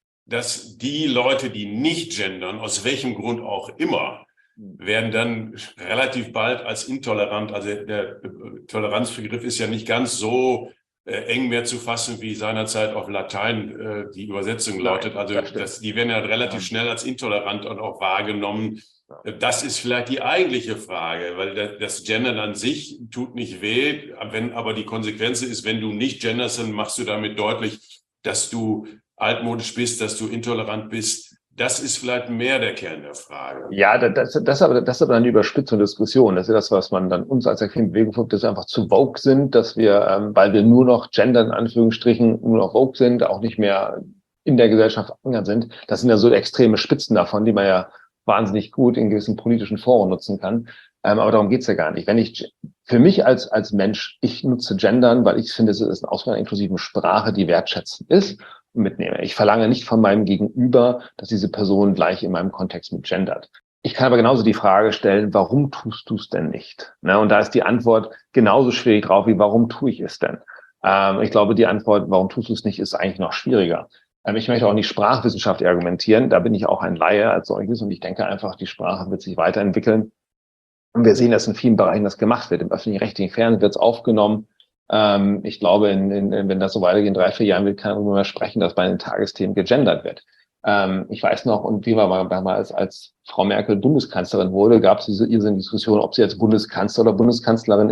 dass die Leute, die nicht gendern, aus welchem Grund auch immer, werden dann relativ bald als intolerant, also der Toleranzbegriff ist ja nicht ganz so äh, eng mehr zu fassen, wie seinerzeit auf Latein äh, die Übersetzung lautet. Also das, die werden ja relativ schnell als intolerant und auch wahrgenommen. Das ist vielleicht die eigentliche Frage, weil das Gendern an sich tut nicht weh, wenn aber die Konsequenz ist, wenn du nicht genderst, dann machst du damit deutlich, dass du altmodisch bist, dass du intolerant bist. Das ist vielleicht mehr der Kern der Frage. Ja, das, das, aber, das ist aber eine Überspitzung Diskussion. Das ist das, was man dann uns als extreme Bewegung folgt, dass wir einfach zu woke sind, dass wir, ähm, weil wir nur noch Gender in Anführungsstrichen, nur noch woke sind, auch nicht mehr in der Gesellschaft verankert sind. Das sind ja so extreme Spitzen davon, die man ja wahnsinnig gut in gewissen politischen Foren nutzen kann. Ähm, aber darum geht's ja gar nicht. Wenn ich, für mich als, als Mensch, ich nutze Gendern, weil ich finde, es ist eine Auswahl einer inklusiven Sprache, die wertschätzend ist und mitnehme. Ich verlange nicht von meinem Gegenüber, dass diese Person gleich in meinem Kontext mit gendert. Ich kann aber genauso die Frage stellen, warum tust du es denn nicht? Ne? Und da ist die Antwort genauso schwierig drauf, wie warum tue ich es denn? Ähm, ich glaube, die Antwort, warum tust du es nicht, ist eigentlich noch schwieriger. Ich möchte auch nicht Sprachwissenschaft argumentieren, da bin ich auch ein Laie als solches und ich denke einfach, die Sprache wird sich weiterentwickeln. Und wir sehen, dass in vielen Bereichen das gemacht wird. Im öffentlich-rechtlichen Fernsehen wird es aufgenommen. Ähm, ich glaube, in, in, wenn das so weitergeht, in drei, vier Jahren wird keiner mehr sprechen, dass bei den Tagesthemen gegendert wird. Ähm, ich weiß noch, und wie war mal als, als Frau Merkel Bundeskanzlerin wurde, gab es diese, diese Diskussion, ob sie jetzt Bundeskanzler oder Bundeskanzlerin ist.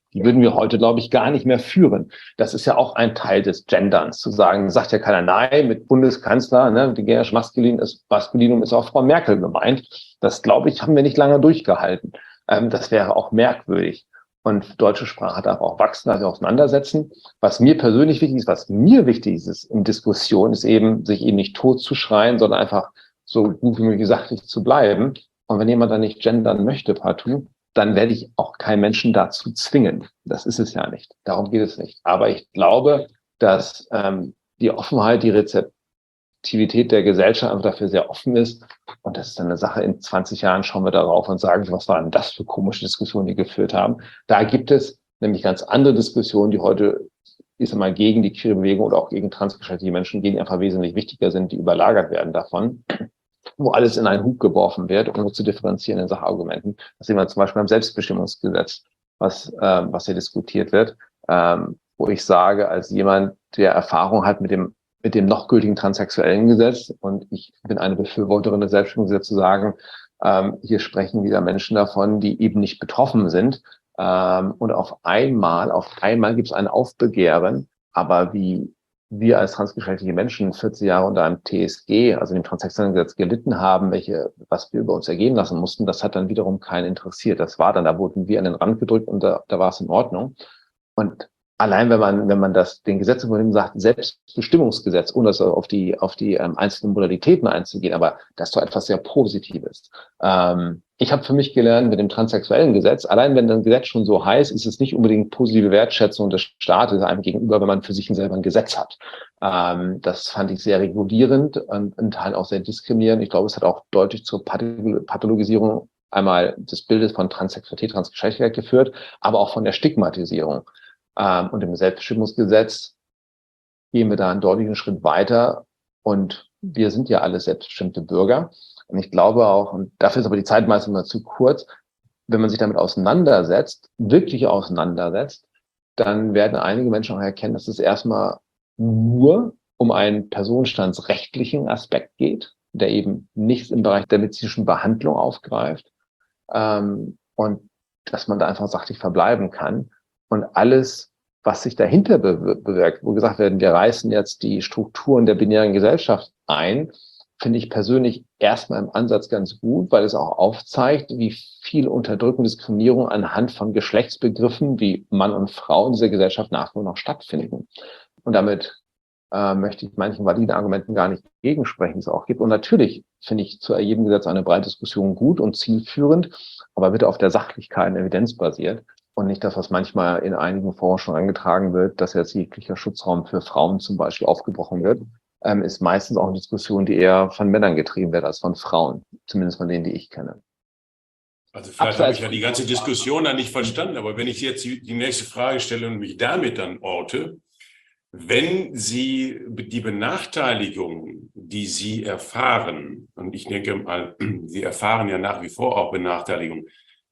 Die würden wir heute, glaube ich, gar nicht mehr führen. Das ist ja auch ein Teil des Genderns, zu sagen, sagt ja keiner, nein, mit Bundeskanzler, ne, die generisch maskulin ist, Maskulinum ist auch Frau Merkel gemeint. Das, glaube ich, haben wir nicht lange durchgehalten. Ähm, das wäre auch merkwürdig. Und deutsche Sprache darf auch wachsen, darf sich auseinandersetzen. Was mir persönlich wichtig ist, was mir wichtig ist in Diskussion, ist eben, sich eben nicht tot zu schreien, sondern einfach so gut wie möglich sachlich zu bleiben. Und wenn jemand dann nicht gendern möchte, partout, dann werde ich auch keinen Menschen dazu zwingen. Das ist es ja nicht. Darum geht es nicht. Aber ich glaube, dass ähm, die Offenheit, die Rezeptivität der Gesellschaft einfach dafür sehr offen ist. Und das ist dann eine Sache, in zwanzig Jahren schauen wir darauf und sagen, was waren das für komische Diskussionen, die geführt haben. Da gibt es nämlich ganz andere Diskussionen, die heute, ich sag mal, gegen die queere Bewegung oder auch gegen transgeschlechtliche Menschen gehen, die einfach wesentlich wichtiger sind, die überlagert werden davon, wo alles in einen Hut geworfen wird, um zu differenzieren in Sachargumenten. Das sehen wir zum Beispiel beim Selbstbestimmungsgesetz, was, äh, was hier diskutiert wird, ähm, wo ich sage, als jemand, der Erfahrung hat mit dem, mit dem noch gültigen transsexuellen Gesetz, und ich bin eine Befürworterin des Selbstbestimmungsgesetzes, zu sagen, ähm, hier sprechen wieder Menschen davon, die eben nicht betroffen sind. Ähm, und auf einmal, auf einmal gibt es ein Aufbegehren, aber wie wir als transgeschlechtliche Menschen vierzig Jahre unter einem T S G, also dem transsexuellen Gesetz, gelitten haben, welche, was wir über uns ergehen lassen mussten, das hat dann wiederum keinen interessiert. Das war dann, da wurden wir an den Rand gedrückt und da, da war es in Ordnung. Und allein wenn man, wenn man das, den Gesetzentwurf sagt, Selbstbestimmungsgesetz, ohne das auf die, auf die ähm, einzelnen Modalitäten einzugehen, aber das ist doch etwas sehr Positives. Ähm, ich habe für mich gelernt, mit dem transsexuellen Gesetz, allein wenn ein Gesetz schon so heißt, ist es nicht unbedingt positive Wertschätzung des Staates einem gegenüber, wenn man für sich selber ein Gesetz hat. Ähm, das fand ich sehr regulierend und in Teilen auch sehr diskriminierend. Ich glaube, es hat auch deutlich zur Pathologisierung einmal des Bildes von Transsexualität, Transgeschlechtlichkeit geführt, aber auch von der Stigmatisierung. Ähm, und im Selbstbestimmungsgesetz gehen wir da einen deutlichen Schritt weiter. Und wir sind ja alle selbstbestimmte Bürger. Und ich glaube auch, und dafür ist aber die Zeit meistens immer zu kurz, wenn man sich damit auseinandersetzt, wirklich auseinandersetzt, dann werden einige Menschen auch erkennen, dass es erstmal nur um einen personenstandsrechtlichen Aspekt geht, der eben nichts im Bereich der medizinischen Behandlung aufgreift. Ähm, und dass man da einfach sachlich verbleiben kann. Und alles, was sich dahinter be- bewirkt, wo gesagt werden, wir reißen jetzt die Strukturen der binären Gesellschaft ein, finde ich persönlich erstmal im Ansatz ganz gut, weil es auch aufzeigt, wie viel Unterdrückung, Diskriminierung anhand von Geschlechtsbegriffen wie Mann und Frau in dieser Gesellschaft nach wie vor noch stattfinden. Und damit äh, möchte ich manchen validen Argumenten gar nicht gegensprechen, die es auch gibt. Und natürlich finde ich zu jedem Gesetz eine breite Diskussion gut und zielführend, aber bitte auf der Sachlichkeit und Evidenz basiert. Und nicht das, was manchmal in einigen Foren schon angetragen wird, dass jetzt jeglicher Schutzraum für Frauen zum Beispiel aufgebrochen wird, ähm, ist meistens auch eine Diskussion, die eher von Männern getrieben wird als von Frauen. Zumindest von denen, die ich kenne. Also vielleicht habe ich ja die ganze Diskussion dann nicht verstanden, aber wenn ich jetzt die nächste Frage stelle und mich damit dann orte, wenn Sie die Benachteiligung, die Sie erfahren, und ich denke mal, Sie erfahren ja nach wie vor auch Benachteiligung,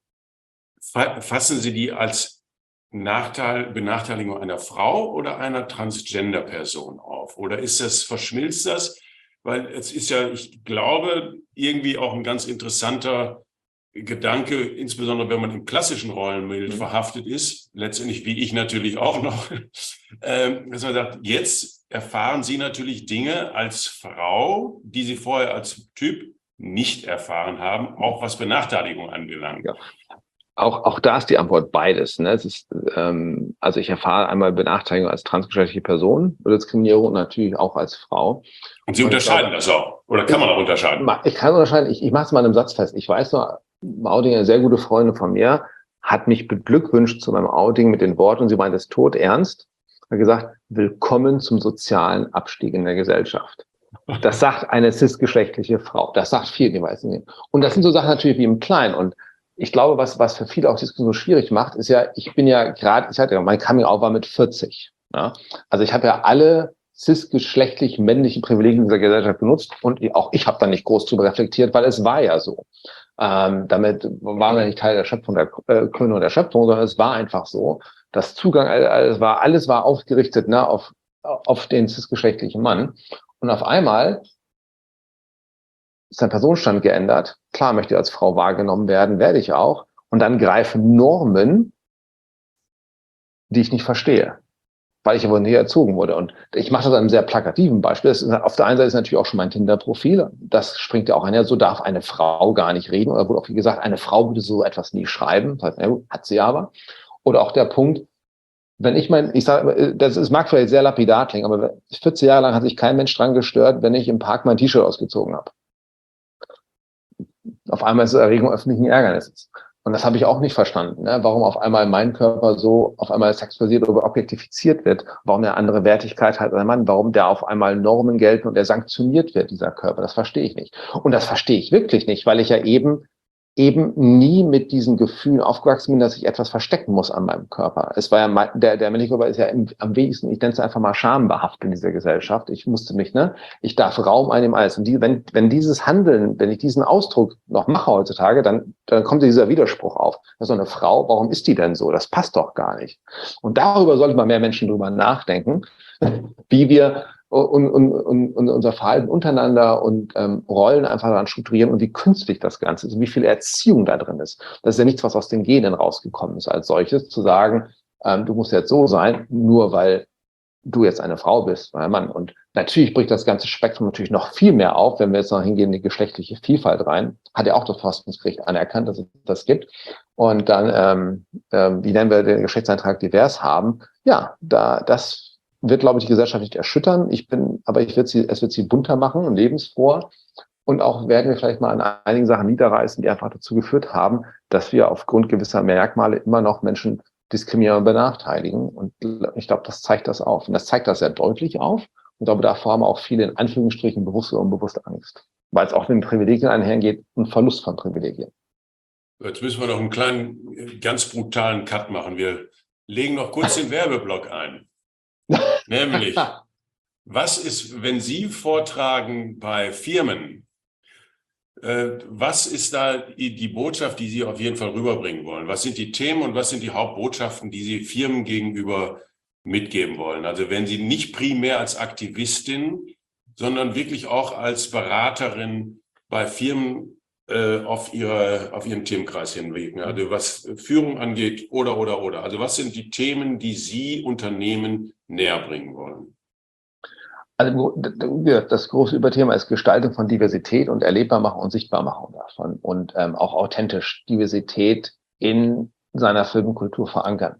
fassen Sie die als Nachteil, Benachteiligung einer Frau oder einer Transgender-Person auf? Oder ist das, verschmilzt das? Weil es ist ja, ich glaube, irgendwie auch ein ganz interessanter Gedanke, insbesondere wenn man im klassischen Rollenbild mhm. verhaftet ist, letztendlich wie ich natürlich auch noch, äh, dass man sagt, jetzt erfahren Sie natürlich Dinge als Frau, die Sie vorher als Typ nicht erfahren haben, auch was Benachteiligung anbelangt. Ja. Auch, auch da ist die Antwort beides. Ne? Es ist, ähm, also ich erfahre einmal Benachteiligung als transgeschlechtliche Person oder Diskriminierung und natürlich auch als Frau. Und Sie und unterscheiden glaube, das auch? Oder kann man auch unterscheiden? Ich kann unterscheiden. Ich, ich mache es mal in einem Satz fest. Ich weiß nur, im Outing, eine sehr gute Freundin von mir hat mich beglückwünscht zu meinem Outing mit den Worten, und sie meint es todernst, hat gesagt, willkommen zum sozialen Abstieg in der Gesellschaft. Das sagt eine cisgeschlechtliche Frau. Das sagt viel, die meisten nicht. Und das sind so Sachen natürlich wie im Kleinen. Und ich glaube, was, was für viele auch die Diskussion so schwierig macht, ist ja, ich bin ja gerade, ich hatte ja, mein Coming-out war mit vierzig. Ja? Also ich habe ja alle cisgeschlechtlich männlichen Privilegien dieser Gesellschaft genutzt und auch ich habe da nicht groß drüber reflektiert, weil es war ja so. Ähm, damit waren wir nicht Teil der Schöpfung, der äh, Krönung der Schöpfung, sondern es war einfach so. Das Zugang, alles war, alles war aufgerichtet, ne, auf, auf den cisgeschlechtlichen Mann. Und auf einmal ist dein Personenstand geändert. Klar möchte ich als Frau wahrgenommen werden, werde ich auch. Und dann greifen Normen die ich nicht verstehe, weil ich aber nie erzogen wurde. Und ich mache das an einem sehr plakativen Beispiel. Das ist, auf der einen Seite ist natürlich auch schon mein Tinder-Profil. Das springt ja auch einher. So darf eine Frau gar nicht reden. Oder wurde auch wie gesagt, eine Frau würde so etwas nie schreiben. Das heißt, na gut, hat sie aber. Oder auch der Punkt, wenn ich mein, ich sage, das ist, mag vielleicht sehr lapidar klingen, aber vierzehn Jahre lang hat sich kein Mensch dran gestört, wenn ich im Park mein T-Shirt ausgezogen habe. Auf einmal ist es Erregung öffentlichen Ärgernisses. Und das habe ich auch nicht verstanden, ne? Warum auf einmal mein Körper so auf einmal sexualisiert oder objektifiziert wird, warum er andere Wertigkeit hat als ein Mann, warum der auf einmal Normen gelten und der sanktioniert wird, dieser Körper. Das verstehe ich nicht. Und das verstehe ich wirklich nicht, weil ich ja eben eben nie mit diesen Gefühlen aufgewachsen bin, dass ich etwas verstecken muss an meinem Körper. Es war ja mein, der der männliche Körper ist ja im, am wenigsten, ich nenne es einfach mal schambehaftet in dieser Gesellschaft. Ich musste mich, ne, ich darf Raum einnehmen alles. Und die, wenn wenn dieses Handeln, wenn ich diesen Ausdruck noch mache heutzutage, dann dann kommt dieser Widerspruch auf. So eine Frau, warum ist die denn so? Das passt doch gar nicht. Und darüber sollte man mehr Menschen drüber nachdenken, wie wir Und, und, und, und unser Verhalten untereinander und ähm, Rollen einfach daran strukturieren und wie künstlich das Ganze ist und wie viel Erziehung da drin ist. Das ist ja nichts, was aus den Genen rausgekommen ist als solches, zu sagen, ähm, du musst jetzt so sein, nur weil du jetzt eine Frau bist, ein Mann. Und natürlich bricht das ganze Spektrum natürlich noch viel mehr auf, wenn wir jetzt noch hingehen in die geschlechtliche Vielfalt rein. Hat ja auch das Verfassungsgericht anerkannt, dass es das gibt. Und dann, ähm, ähm, wie nennen wir den Geschlechtseintrag divers haben? Ja, da das wird, glaube ich, die Gesellschaft nicht erschüttern. Ich bin, aber ich wird sie, es wird sie bunter machen und lebensfroher. Und auch werden wir vielleicht mal an einigen Sachen niederreißen, die einfach dazu geführt haben, dass wir aufgrund gewisser Merkmale immer noch Menschen diskriminieren und benachteiligen. Und ich glaube, das zeigt das auf. Und das zeigt das sehr deutlich auf. Und ich glaube, davor haben auch viele in Anführungsstrichen bewusste und unbewusste Angst. Weil es auch mit den Privilegien einhergeht, ein Verlust von Privilegien. Jetzt müssen wir noch einen kleinen, ganz brutalen Cut machen. Wir legen noch kurz den Werbeblock ein. Nämlich, was ist, wenn Sie vortragen bei Firmen, äh, was ist da die, die Botschaft, die Sie auf jeden Fall rüberbringen wollen? Was sind die Themen und was sind die Hauptbotschaften, die Sie Firmen gegenüber mitgeben wollen? Also wenn Sie nicht primär als Aktivistin, sondern wirklich auch als Beraterin bei Firmen äh, auf, ihre, auf Ihren Themenkreis hinwirken, also was Führung angeht oder, oder, oder. Also was sind die Themen, die Sie Unternehmen näher bringen wollen? Also das große Überthema ist Gestaltung von Diversität und Erlebbarmachung und Sichtbarmachung davon und ähm, auch authentisch Diversität in seiner Firmenkultur verankern.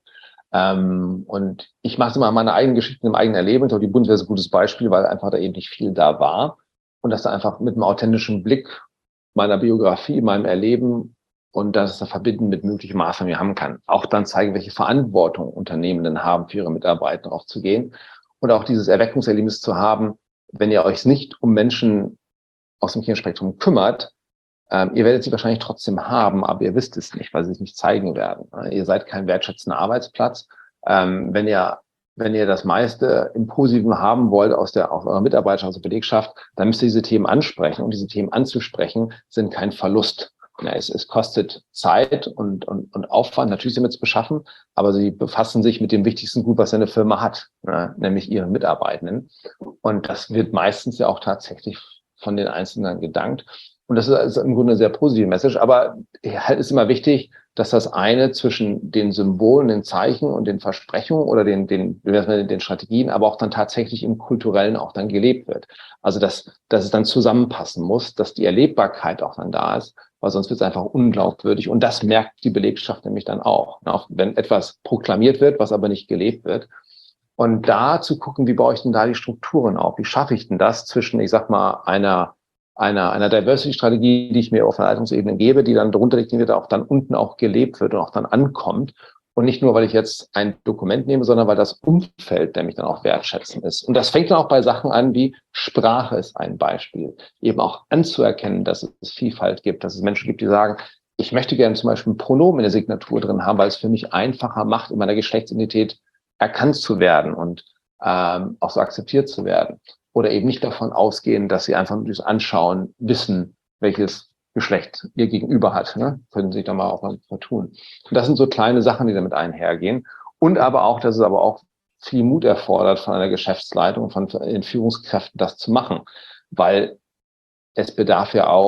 Ähm, und ich mache es immer an meiner eigenen Geschichte, im eigenen Erleben. Ich glaube, die Bundeswehr ist ein gutes Beispiel, weil einfach da eben nicht viel da war und dass da einfach mit einem authentischen Blick meiner Biografie, meinem Erleben und das verbinden mit möglichen Maßnahmen haben kann. Auch dann zeigen, welche Verantwortung Unternehmen denn haben, für ihre Mitarbeiter auch zu gehen. Und auch dieses Erweckungserlebnis zu haben, wenn ihr euch nicht um Menschen aus dem Queerspektrum kümmert, ähm, ihr werdet sie wahrscheinlich trotzdem haben, aber ihr wisst es nicht, weil sie sich nicht zeigen werden. Ihr seid kein wertschätzender Arbeitsplatz. Ähm, wenn ihr wenn ihr das meiste im Positiven haben wollt aus der aus eurer Mitarbeiterschaft, aus der Belegschaft, dann müsst ihr diese Themen ansprechen. Und diese Themen anzusprechen sind kein Verlust. Ja, es, es kostet Zeit und, und, und Aufwand, natürlich damit zu beschaffen, aber sie befassen sich mit dem wichtigsten Gut, was eine Firma hat, ja, nämlich ihren Mitarbeitenden. Und das wird meistens ja auch tatsächlich von den Einzelnen gedankt. Und das ist im Grunde eine sehr positive Message, aber halt ist immer wichtig, dass das eine zwischen den Symbolen, den Zeichen und den Versprechungen oder den, den, den Strategien, aber auch dann tatsächlich im Kulturellen auch dann gelebt wird. Also, dass, dass es dann zusammenpassen muss, dass die Erlebbarkeit auch dann da ist, weil sonst wird es einfach unglaubwürdig. Und das merkt die Belegschaft nämlich dann auch, auch wenn etwas proklamiert wird, was aber nicht gelebt wird. Und da zu gucken, wie baue ich denn da die Strukturen auf? Wie schaffe ich denn das zwischen, ich sag mal, einer einer, einer Diversity-Strategie, die ich mir auf der Leitungsebene gebe, die dann drunter liegt, die auch dann unten auch gelebt wird und auch dann ankommt. Und nicht nur, weil ich jetzt ein Dokument nehme, sondern weil das Umfeld nämlich dann auch wertschätzend ist. Und das fängt dann auch bei Sachen an wie Sprache ist ein Beispiel. Eben auch anzuerkennen, dass es Vielfalt gibt, dass es Menschen gibt, die sagen, ich möchte gerne zum Beispiel ein Pronomen in der Signatur drin haben, weil es für mich einfacher macht, in meiner Geschlechtsidentität erkannt zu werden und ähm, auch so akzeptiert zu werden. Oder eben nicht davon ausgehen, dass sie einfach durchs Anschauen wissen, welches Geschlecht ihr Gegenüber hat. Ne? Können sich da mal auch mal vertun. Und das sind so kleine Sachen, die damit einhergehen. Und aber auch, dass es aber auch viel Mut erfordert von einer Geschäftsleitung, von den Führungskräften, das zu machen. Weil es bedarf ja auch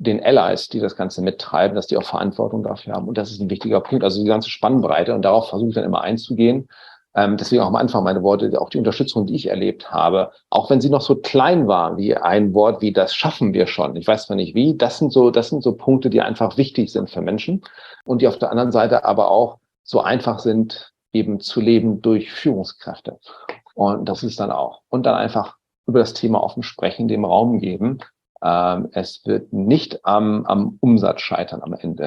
den Allies, die das Ganze mittreiben, dass die auch Verantwortung dafür haben. Und das ist ein wichtiger Punkt. Also die ganze Spannbreite. Und darauf versuche ich dann immer einzugehen. Ähm, deswegen auch am Anfang meine Worte, auch die Unterstützung, die ich erlebt habe, auch wenn sie noch so klein war, wie ein Wort wie das schaffen wir schon. Ich weiß zwar nicht wie. Das sind so, das sind so Punkte, die einfach wichtig sind für Menschen und die auf der anderen Seite aber auch so einfach sind, eben zu leben durch Führungskräfte. Und das ist dann auch. Und dann einfach über das Thema offen sprechen, dem Raum geben. Ähm, es wird nicht am, am Umsatz scheitern am Ende.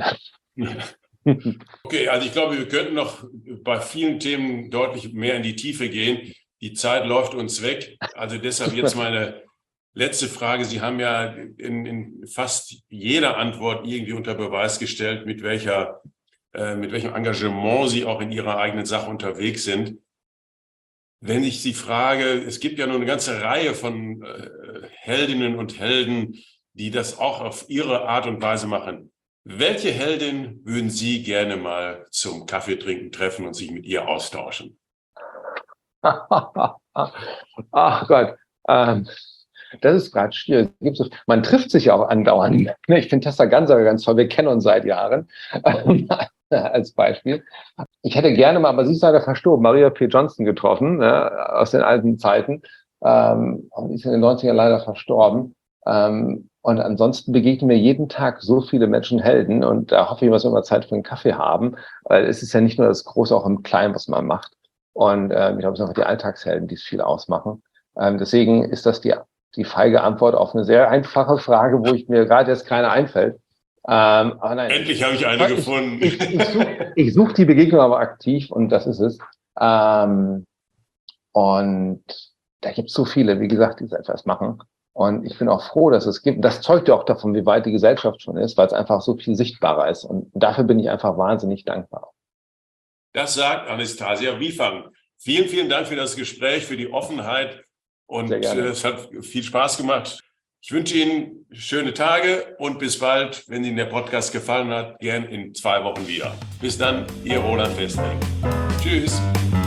Okay, also ich glaube, wir könnten noch bei vielen Themen deutlich mehr in die Tiefe gehen. Die Zeit läuft uns weg. Also deshalb jetzt meine letzte Frage. Sie haben ja in, in fast jeder Antwort irgendwie unter Beweis gestellt, mit welcher, äh, mit welchem Engagement Sie auch in Ihrer eigenen Sache unterwegs sind. Wenn ich Sie frage, es gibt ja nur eine ganze Reihe von äh, Heldinnen und Helden, die das auch auf ihre Art und Weise machen. Welche Heldin würden Sie gerne mal zum Kaffeetrinken treffen und sich mit ihr austauschen? Ach Gott, ähm, das ist gerade schwierig. Man trifft sich ja auch andauernd. Ich finde Tessa Ganser ganz toll. Wir kennen uns seit Jahren. Als Beispiel. Ich hätte gerne mal, aber sie ist leider verstorben, Maria P. Johnson getroffen, ne, aus den alten Zeiten. Ähm, und ist in den neunzigern leider verstorben. Ähm, und ansonsten begegnen mir jeden Tag so viele Menschen Helden und da hoffe ich, dass wir immer Zeit für einen Kaffee haben, weil es ist ja nicht nur das Große, auch im Kleinen, was man macht. Und ähm, ich glaube, es sind einfach die Alltagshelden, die es viel ausmachen. Ähm, deswegen ist das die, die feige Antwort auf eine sehr einfache Frage, wo ich mir gerade jetzt keine einfällt. Ähm, aber nein, Endlich habe ich eine ich, gefunden. Ich, ich, ich suche ich such die Begegnung aber aktiv und das ist es. Ähm, und da gibt es so viele, wie gesagt, die so etwas machen. Und ich bin auch froh, dass es gibt. Das zeugt ja auch davon, wie weit die Gesellschaft schon ist, weil es einfach so viel sichtbarer ist. Und dafür bin ich einfach wahnsinnig dankbar. Das sagt Anastasia Wiefang. Vielen, vielen Dank für das Gespräch, für die Offenheit. Und äh, es hat viel Spaß gemacht. Ich wünsche Ihnen schöne Tage und bis bald. Wenn Ihnen der Podcast gefallen hat, gern in zwei Wochen wieder. Bis dann, Ihr Roland Festling. Tschüss.